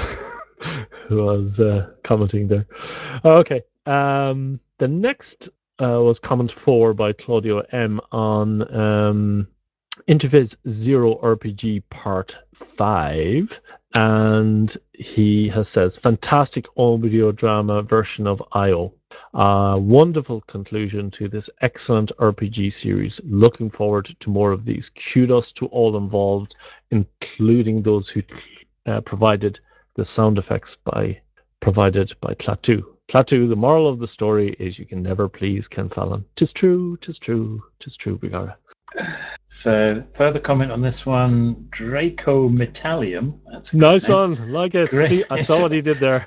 who was uh, commenting there. Okay, um, the next uh, was comment four by Claudio M on um, Interface Zero R P G Part Five, and he has says fantastic audio drama version of I O. Uh, wonderful conclusion to this excellent R P G series. Looking forward to more of these. Kudos to all involved, including those who uh, provided the sound effects by provided by Klaatu. Klaatu, the moral of the story is you can never please Ken Fallon. Tis true, tis true, tis true, Bigara. So further comment on this one, Draco Metallium. That's a good Nice name. one, like it. Great. See, I saw what he did there.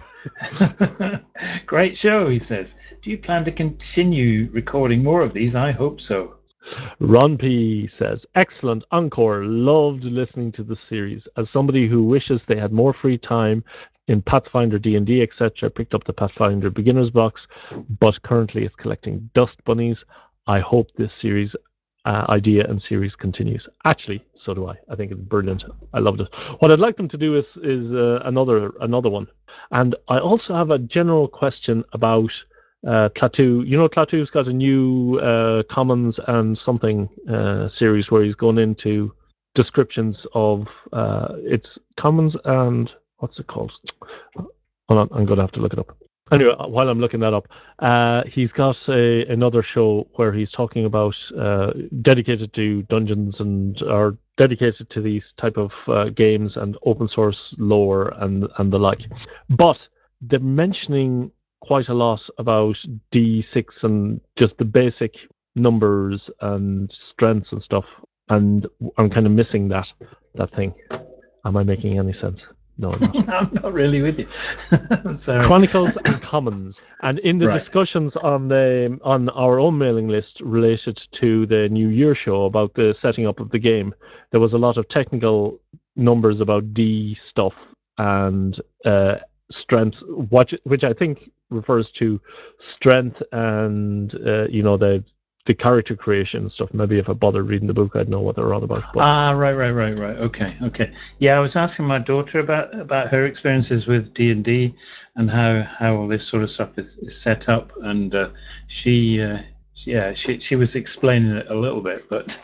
Great show, he says. Do you plan to continue recording more of these? I hope so. Ron P says, excellent encore. Loved listening to the series. As somebody who wishes they had more free time in Pathfinder, D and D, et cetera, picked up the Pathfinder Beginner's Box, but currently it's collecting dust bunnies. I hope this series uh, idea and series continues. Actually, so do I. I think it's brilliant. I loved it. What I'd like them to do is is uh, another another one. And I also have a general question about uh, Klaatu. You know, Klaatu's got a new uh, Commons and something uh, series where he's going into descriptions of uh, it's Commons and what's it called? Hold on, I'm going to have to look it up. Anyway, while I'm looking that up, uh, he's got a, another show where he's talking about uh, dedicated to dungeons and or dedicated to these type of uh, games and open source lore and and the like. But they're mentioning quite a lot about D six and just the basic numbers and strengths and stuff. And I'm kind of missing that that thing. Am I making any sense? No, I'm not. I'm not really with you. I'm sorry. Chronicles and Commons, and in the Right. discussions on the on our own mailing list related to the New Year show about the setting up of the game, there was a lot of technical numbers about D stuff and uh, strength, which which I think refers to strength and uh, you know the the character creation and stuff. Maybe if I bothered reading the book, I'd know what they're all about. But Ah, right, right, right, right. Okay, okay. Yeah, I was asking my daughter about about her experiences with D and D and how how all this sort of stuff is, is set up, and uh, she, uh, yeah, she she was explaining it a little bit, but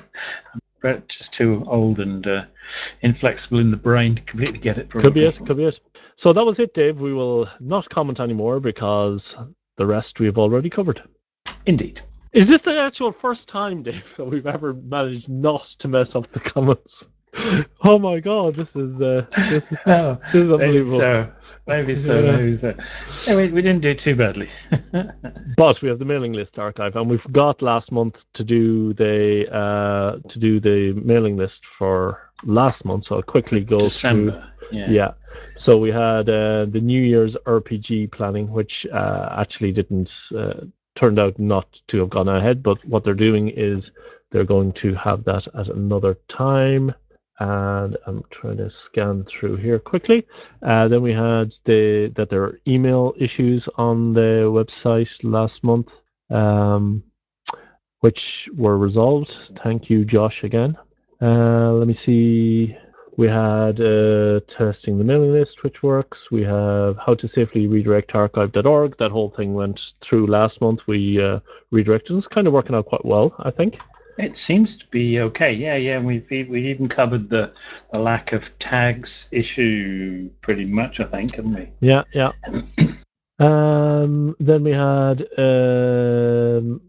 I'm just too old and uh, inflexible in the brain to completely get it. Probably. could be it, could be it. So that was it, Dave. We will not comment anymore because the rest we have already covered. Indeed. Is this the actual first time, Dave, that we've ever managed not to mess up the comments? Oh my god, this is uh, this, Oh, this is maybe unbelievable. so. Maybe so. Yeah. Maybe so. Yeah, we, we didn't do too badly. But we have the mailing list archive, and we forgot last month to do the uh, to do the mailing list for last month. So I'll quickly go December. through. Yeah. Yeah. So we had uh, the New Year's R P G planning, which uh, actually didn't uh, turned out not to have gone ahead. But what they're doing is they're going to have that at another time. And I'm trying to scan through here quickly. Uh, then we had the that there are email issues on the website last month, um, which were resolved. Thank you, Josh, again. Uh, let me see. We had uh, testing the mailing list, which works. We have how to safely redirect to archive dot org. That whole thing went through last month. We uh, redirected. It's kind of working out quite well, I think. It seems to be okay. Yeah, yeah. We've we even covered the, the lack of tags issue pretty much, I think, haven't we? Yeah, yeah. um, then we had um,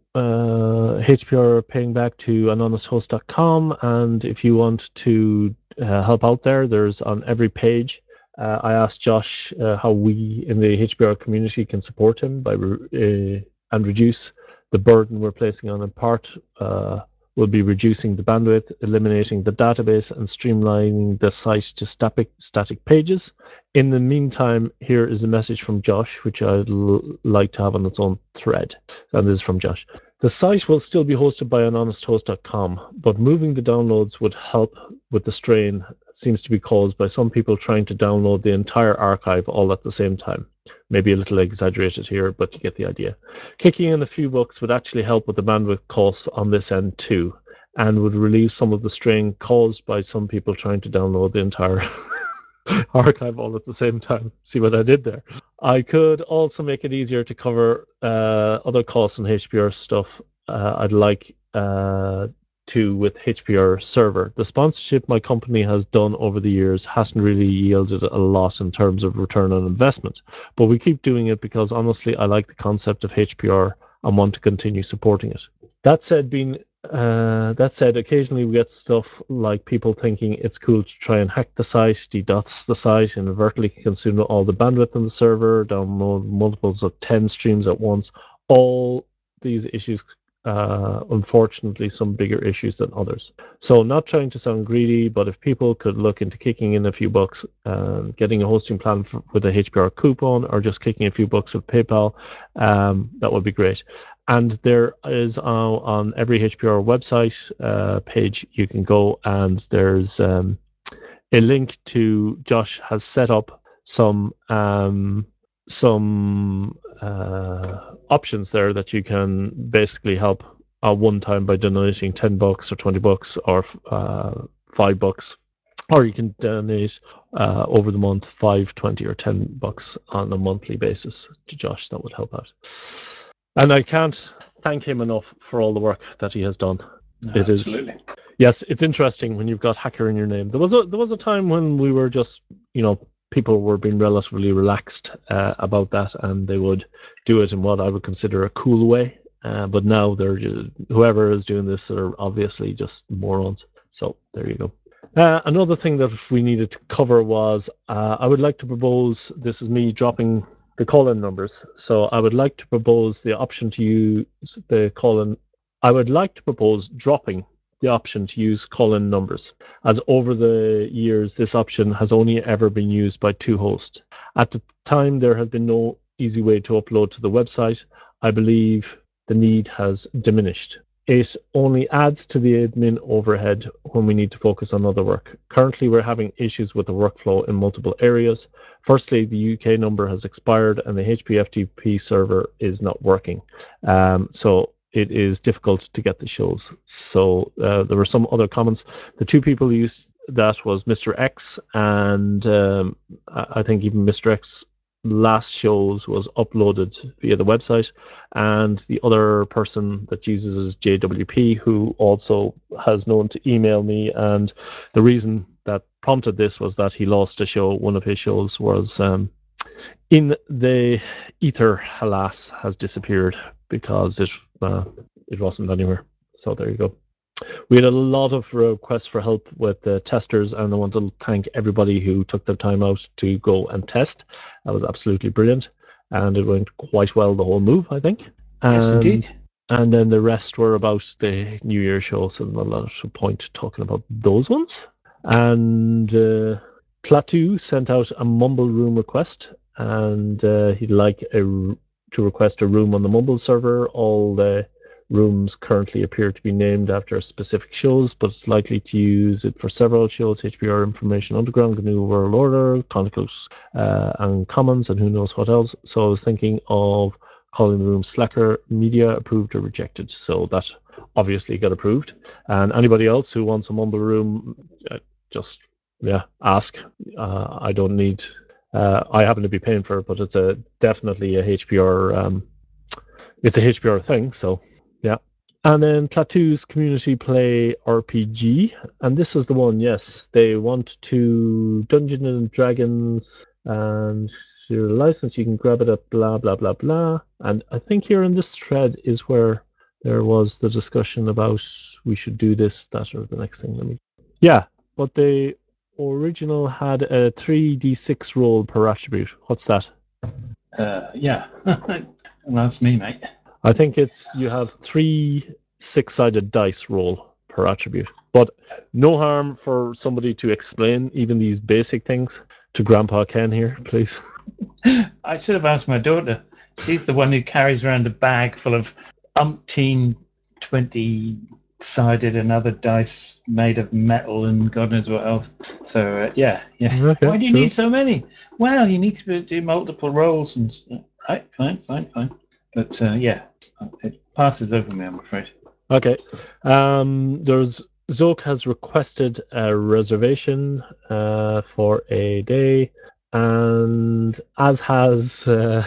uh, H P R paying back to anonymous host dot com, and if you want to uh, help out there, there's on every page. Uh, I asked Josh uh, how we in the H P R community can support him by re- uh, and reduce the burden we're placing on him. Part uh, will be reducing the bandwidth, eliminating the database, and streamlining the site to static static pages. In the meantime, here is a message from Josh, which I'd l- like to have on its own thread. And this is from Josh. The site will still be hosted by anonymous host dot com, but moving the downloads would help with the strain that seems to be caused by some people trying to download the entire archive all at the same time. Maybe a little exaggerated here, but you get the idea. Kicking in a few bucks would actually help with the bandwidth costs on this end too, and would relieve some of the strain caused by some people trying to download the entire archive all at the same time. See what I did there? I could also make it easier to cover uh, other costs on H P R stuff. Uh, I'd like uh, to with H P R server. The sponsorship my company has done over the years hasn't really yielded a lot in terms of return on investment, but we keep doing it because honestly, I like the concept of H P R and want to continue supporting it. That said, being uh, that said, occasionally we get stuff like people thinking it's cool to try and hack the site, DDoS the site, inadvertently consume all the bandwidth on the server, download multiples of ten streams at once. All these issues, uh, unfortunately, some bigger issues than others. So, not trying to sound greedy, but if people could look into kicking in a few bucks, uh, getting a hosting plan for, with a H P R coupon, or just kicking a few bucks with PayPal, um, that would be great. And there is uh, on every H P R website uh, page, you can go and there's um, a link to Josh has set up some um, some uh, options there that you can basically help at one time by donating ten bucks or twenty bucks or uh, five bucks. Or you can donate uh, over the month five, twenty, or ten bucks on a monthly basis to Josh. That would help out. And I can't thank him enough for all the work that he has done. No, it absolutely. is, yes, it's interesting when you've got hacker in your name. There was a there was a time when we were just, you know, people were being relatively relaxed uh, about that, and they would do it in what I would consider a cool way. Uh, but now they're just, whoever is doing this are obviously just morons. So there you go. Uh, another thing that we needed to cover was uh, I would like to propose. This is me dropping the call-in numbers. So I would like to propose the option to use the call-in. I would like to propose dropping the option to use call-in numbers, as over the years this option has only ever been used by two hosts. At the time, there has been no easy way to upload to the website. I believe the need has diminished. It only adds to the admin overhead when we need to focus on other work. Currently, we're having issues with the workflow in multiple areas. Firstly, the U K number has expired and the H P F T P server is not working. Um, so it is difficult to get the shows. So uh, there were some other comments. The two people who used that was Mister X, and um, I think even Mister X last shows was uploaded via the website, and the other person that uses is J W P, who also has known to email me, and the reason that prompted this was that he lost a show. One of his shows was um, in the ether, alas, has disappeared because it uh, it wasn't anywhere. So there you go. We had a lot of requests for help with the testers, and I want to thank everybody who took the time out to go and test. That was absolutely brilliant, and it went quite well, the whole move, I think. Yes, And, indeed. and then the rest were about the New Year show, so not a lot of point talking about those ones. And uh, Klaatu sent out a Mumble room request, and uh, he'd like a, to request a room on the Mumble server. All the rooms currently appear to be named after specific shows, but it's likely to use it for several shows: H P R, Information Underground, New World Order, Chronicles, uh, and Commons, and who knows what else. So I was thinking of calling the room Slacker Media approved or rejected. So that obviously got approved. And anybody else who wants a Mumble room, uh, just yeah, ask. Uh, I don't need. Uh, I happen to be paying for it, but it's a definitely a H P R. Um, it's a H P R thing, so yeah. And then Klaatu's community play R P G, and this is the one. Yes, they want to Dungeons and Dragons, and your license you can grab it at blah blah blah blah. And I think here in this thread is where there was the discussion about we should do this, that, or the next thing. Let me. Yeah, but the original had a three d six roll per attribute. What's that? Uh, yeah, that's me, mate. I think it's you have three six-sided dice roll per attribute. But no harm for somebody to explain even these basic things to Grandpa Ken here, please. I should have asked my daughter. She's the one who carries around a bag full of umpteen twenty-sided and other dice made of metal and God knows what else. So uh, yeah, yeah. Okay, Why do you cool. need so many? Well, you need to do multiple rolls and right, fine, fine, fine. But uh, yeah, it passes over me, I'm afraid. Okay. Um, there's Zoke has requested a reservation uh, for a day, and as has uh,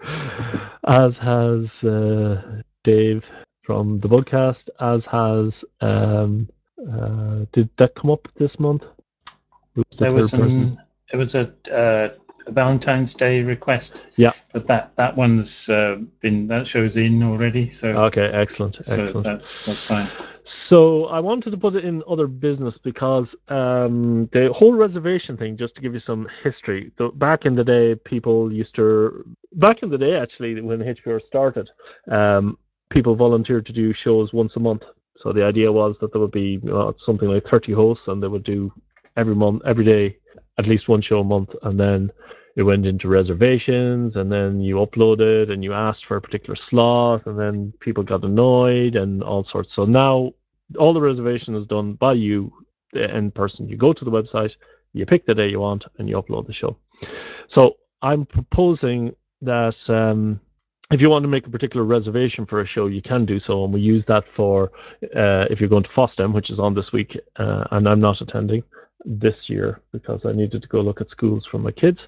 as has uh, Dave from the podcast, as has um, uh, did that come up this month? Who's the There third was person? an it was a, uh, a Valentine's Day request. Yeah. But that that one's uh, been that show's in already. So Okay, excellent, so excellent. that's that's fine. So I wanted to put it in other business because um, the whole reservation thing, just to give you some history, the, back in the day, people used to, back in the day actually, when H P R started, um, people volunteered to do shows once a month. So the idea was that there would be you know, something like thirty hosts, and they would do every month, every day, at least one show a month, and then it went into reservations, and then you uploaded and you asked for a particular slot, and then people got annoyed and all sorts. So now all the reservation is done by you in person. You go to the website, you pick the day you want, and you upload the show. So I'm proposing that um, if you want to make a particular reservation for a show, you can do so, and we use that for uh, if you're going to FOSDEM, which is on this week, uh, and I'm not attending this year because I needed to go look at schools for my kids,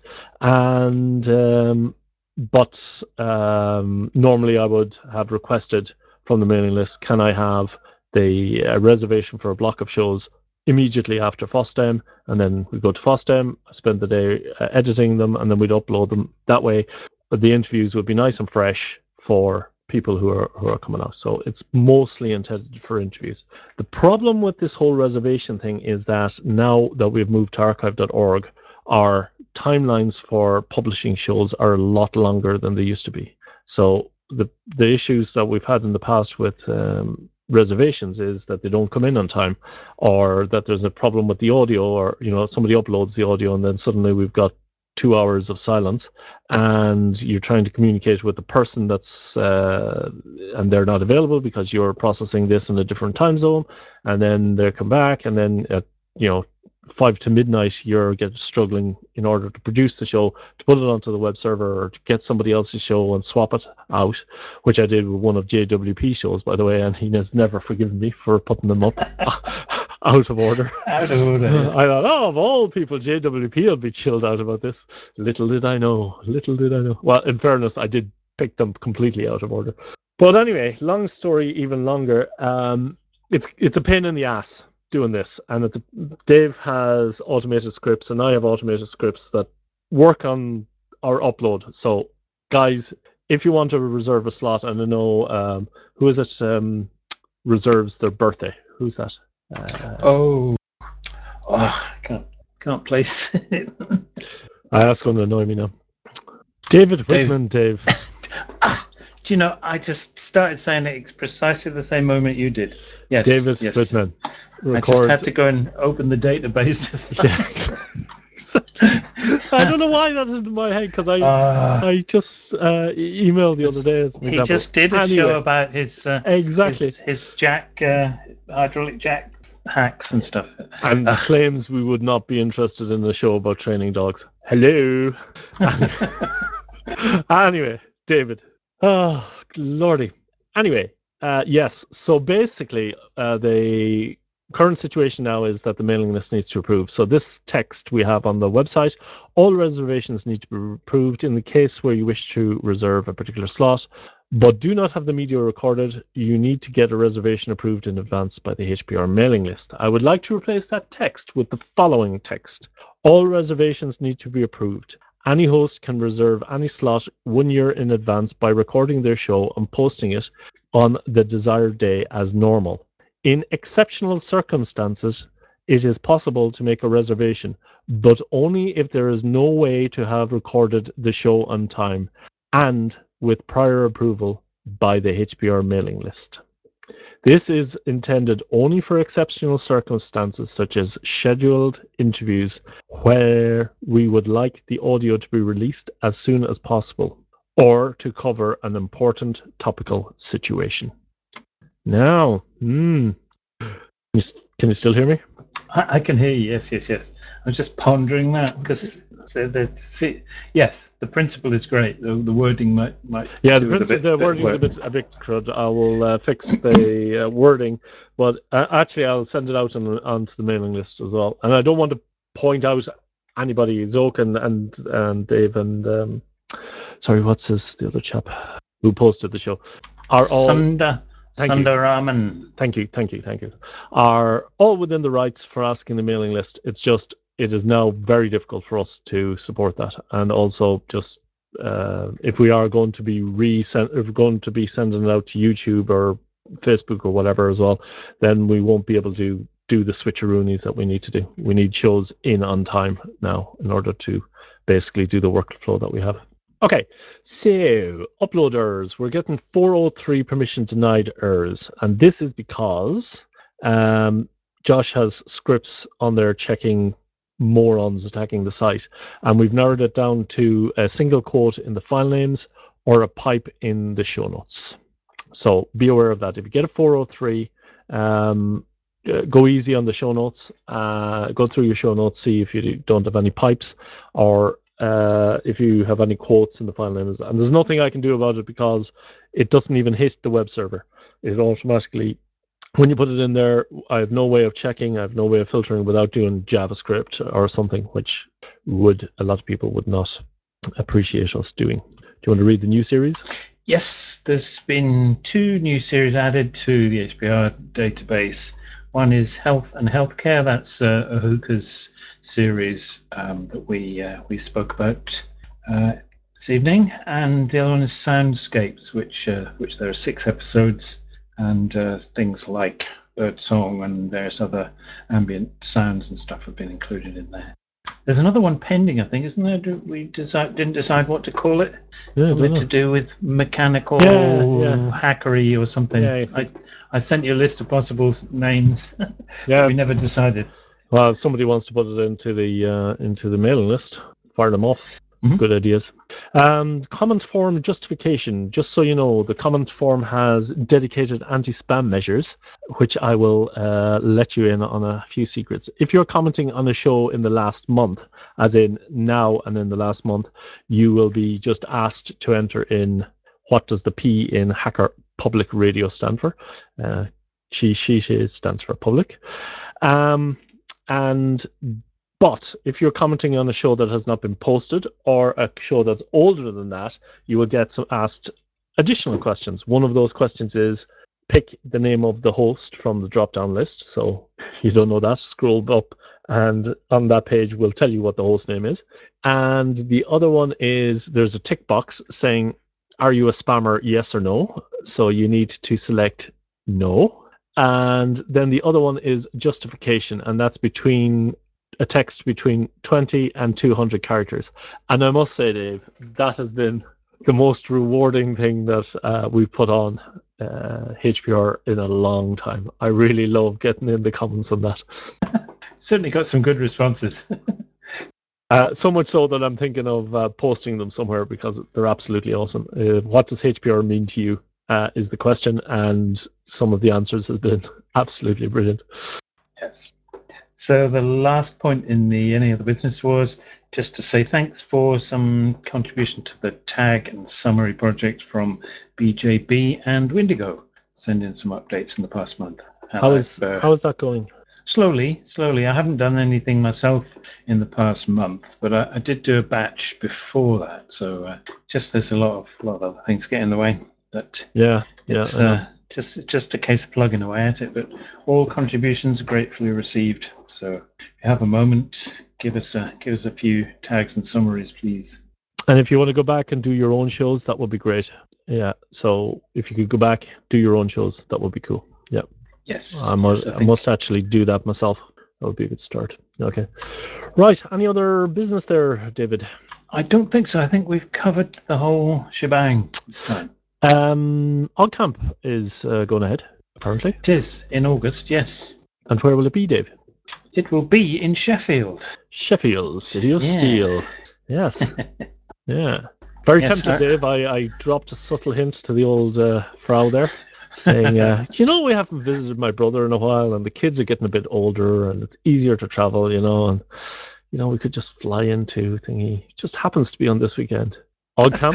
and um, but um, normally I would have requested from the mailing list, can I have the uh, reservation for a block of shows immediately after FOSDEM, and then we go to FOSDEM, spend the day uh, editing them, and then we'd upload them that way. But the interviews would be nice and fresh for people who are who are coming out. So it's mostly intended for interviews. The problem with this whole reservation thing is that now that we've moved to archive dot org, our timelines for publishing shows are a lot longer than they used to be. So the the issues that we've had in the past with um, reservations is that they don't come in on time, or that there's a problem with the audio, or you know somebody uploads the audio and then suddenly we've got two hours of silence, and you're trying to communicate with the person that's uh, and they're not available because you're processing this in a different time zone, and then they come back, and then at you know five to midnight you're get struggling in order to produce the show, to put it onto the web server, or to get somebody else's show and swap it out, which I did with one of J W P shows, by the way, and he has never forgiven me for putting them up out of order. Out of order. Yeah. I thought, oh, of all people, J W P will be chilled out about this. Little did I know. Little did I know. Well, in fairness, I did pick them completely out of order. But anyway, long story, even longer. Um, it's it's a pain in the ass doing this, and it's a, Dave has automated scripts, and I have automated scripts that work on our upload. So, guys, if you want to reserve a slot, and I know um, who is it um, reserves their birthday? Who's that? Uh, Oh, oh, can't can't place it. I that's going to annoy me now. David Dave. Whitman, Dave. Ah, do you know? I just started saying it precisely the same moment you did. Yes, David yes. Whitman I just records. had to go and open the database to find. Yeah. I don't know why that is in my head because I Uh, I just uh, e- emailed the other day as an he example. just did a Anyway, show about his uh, exactly, his, his jack uh, hydraulic jack hacks and stuff. and Uh, claims we would not be interested in a show about training dogs. Hello. Anyway, anyway David. Oh, lordy. Anyway, uh, yes. So basically, uh, the current situation now is that the mailing list needs to approve. So this text we have on the website, all reservations need to be approved in the case where you wish to reserve a particular slot, but do not have the media recorded. You need to get a reservation approved in advance by the H P R mailing list. I would like to replace that text with the following text. All reservations need to be approved. Any host can reserve any slot one year in advance by recording their show and posting it on the desired day as normal. In exceptional circumstances, it is possible to make a reservation, but only if there is no way to have recorded the show on time and with prior approval by the H P R mailing list. This is intended only for exceptional circumstances such as scheduled interviews where we would like the audio to be released as soon as possible or to cover an important topical situation. Now, hmm, can you still hear me? I, I can hear you. Yes, yes, yes. I'm just pondering that because so the see, yes, the principle is great. The, the wording might might Yeah, the do with a principle, bit, the bit of wording is a work. bit a bit crud. I will uh, fix the uh, wording, but uh, actually I'll send it out on onto the mailing list as well. And I don't want to point out anybody, Zoke and and, and Dave and um, sorry, what's his the other chap who posted the show are all. Sunda Thank you. Sundaraman. Thank you, thank you, thank you. Are all within the rights for asking the mailing list. It's just it is now very difficult for us to support that, and also just uh, if we are going to be resend, if we're going to be sending it out to YouTube or Facebook or whatever as well, then we won't be able to do the switcheroonies that we need to do. We need shows in on time now in order to basically do the workflow that we have. Okay, so uploaders, we're getting four oh three permission denied errors, and this is because um, Josh has scripts on there checking morons attacking the site, and we've narrowed it down to a single quote in the file names or a pipe in the show notes. So be aware of that. If you get a four oh three, um, uh, go easy on the show notes. Uh, go through your show notes, see if you don't have any pipes or uh, if you have any quotes in the file names. And there's nothing I can do about it because it doesn't even hit the web server. It automatically, when you put it in there, I have no way of checking. I have no way of filtering without doing JavaScript or something, which would a lot of people would not appreciate us doing. Do you want to read the new series? Yes, there's been two new series added to the H P R database. One is Health and Healthcare. That's uh, Ahuka's series um, that we uh, we spoke about uh, this evening, and the other one is Soundscapes, which uh, which there are six episodes, and uh, things like birdsong and various other ambient sounds and stuff have been included in there. There's another one pending, I think, isn't there? Do we decide, didn't decide what to call it. Yeah, Something to do with mechanical yeah, yeah. hackery or something. Yeah. I I sent you a list of possible names, yeah. but we never decided. Well, if somebody wants to put it into the uh, into the mailing list, fire them off. Mm-hmm. Good ideas. Um, comment form justification. Just so you know, the comment form has dedicated anti-spam measures, which I will uh, let you in on a few secrets. If you're commenting on a show in the last month, as in now and in the last month, you will be just asked to enter in what does the P in Hacker Public Radio stand for. Uh, she, she, she stands for public. Um, and But if you're commenting on a show that has not been posted or a show that's older than that, you will get some asked additional questions. One of those questions is pick the name of the host from the drop-down list. So you don't know that, scroll up and on that page will tell you what the host name is. And the other one is there's a tick box saying are you a spammer, yes or no? So you need to select no. And then the other one is justification, and that's between a text between twenty and two hundred characters. And I must say, Dave, that has been the most rewarding thing that uh, we've put on uh, H P R in a long time. I really love getting in the comments on that. Certainly got some good responses. Uh, so much so that I'm thinking of uh, posting them somewhere because they're absolutely awesome. Uh, what does H P R mean to you uh, is the question, and some of the answers have been absolutely brilliant. Yes. So the last point in the Any Other Business was just to say thanks for some contribution to the tag and summary project from B J B and Windigo. Send in some updates in the past month. And How is, uh, how is that going? Slowly, slowly. I haven't done anything myself in the past month, but I, I did do a batch before that. So uh, just there's a lot of lot of other things get in the way. But Yeah, yeah. it's uh, just just a case of plugging away at it. But all contributions gratefully received. So if you have a moment, give us a give us a few tags and summaries, please. And if you want to go back and do your own shows, that would be great. Yeah. So if you could go back, do your own shows, that would be cool. Yeah. Yes, I must, yes, I I think- must actually do that myself. That would be a good start. Okay. Right. Any other business there, David? I don't think so. I think we've covered the whole shebang this time. Um, OggCamp is uh, going ahead, apparently. It is in August, yes. And where will it be, Dave? It will be in Sheffield. Sheffield, City of Yeah. Steel. Yes. Yeah. Very Yes, tempted, I- Dave. I, I dropped a subtle hint to the old uh, Frau there, saying, uh, you know, we haven't visited my brother in a while, and the kids are getting a bit older, and it's easier to travel, you know, and, you know, we could just fly into thingy. It just happens to be on this weekend. OggCamp?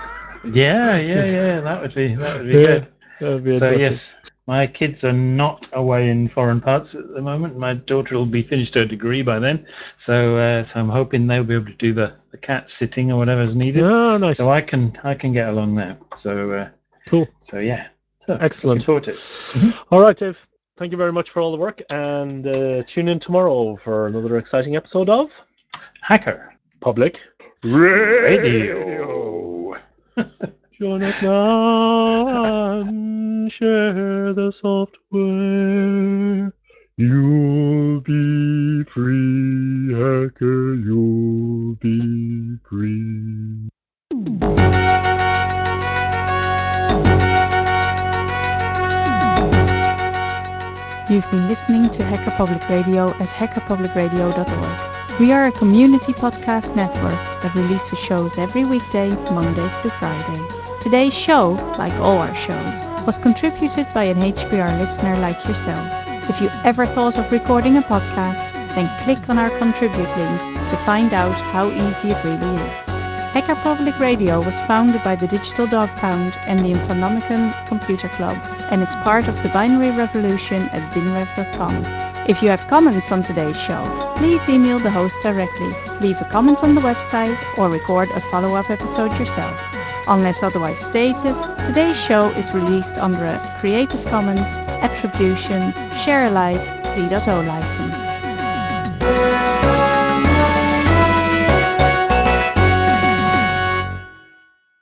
Yeah, yeah, yeah. That would be that would be Yeah, good. that'd be So interesting. yes, my kids are not away in foreign parts at the moment. My daughter will be finished her degree by then, so uh, so I'm hoping they'll be able to do the, the cat sitting or whatever is needed. Ah, nice. So I can I can get along there. So uh, Cool. so yeah. So, Excellent. Looking forward to it. All right, Dave. Thank you very much for all the work, and uh, tune in tomorrow for another exciting episode of Hacker Public Radio. Join us now and share the software. You'll be free, hacker. You'll be free. You've been listening to Hacker Public Radio at hacker public radio dot org. We are a community podcast network that releases shows every weekday, Monday through Friday. Today's show, like all our shows, was contributed by an H P R listener like yourself. If you ever thought of recording a podcast, then click on our contribute link to find out how easy it really is. Hacker Public Radio was founded by the Digital Dog Pound and the Infonomicon Computer Club and is part of the binary revolution at binrev dot com. If you have comments on today's show, please email the host directly, leave a comment on the website, or record a follow-up episode yourself. Unless otherwise stated, today's show is released under a Creative Commons Attribution Share Alike three point oh license.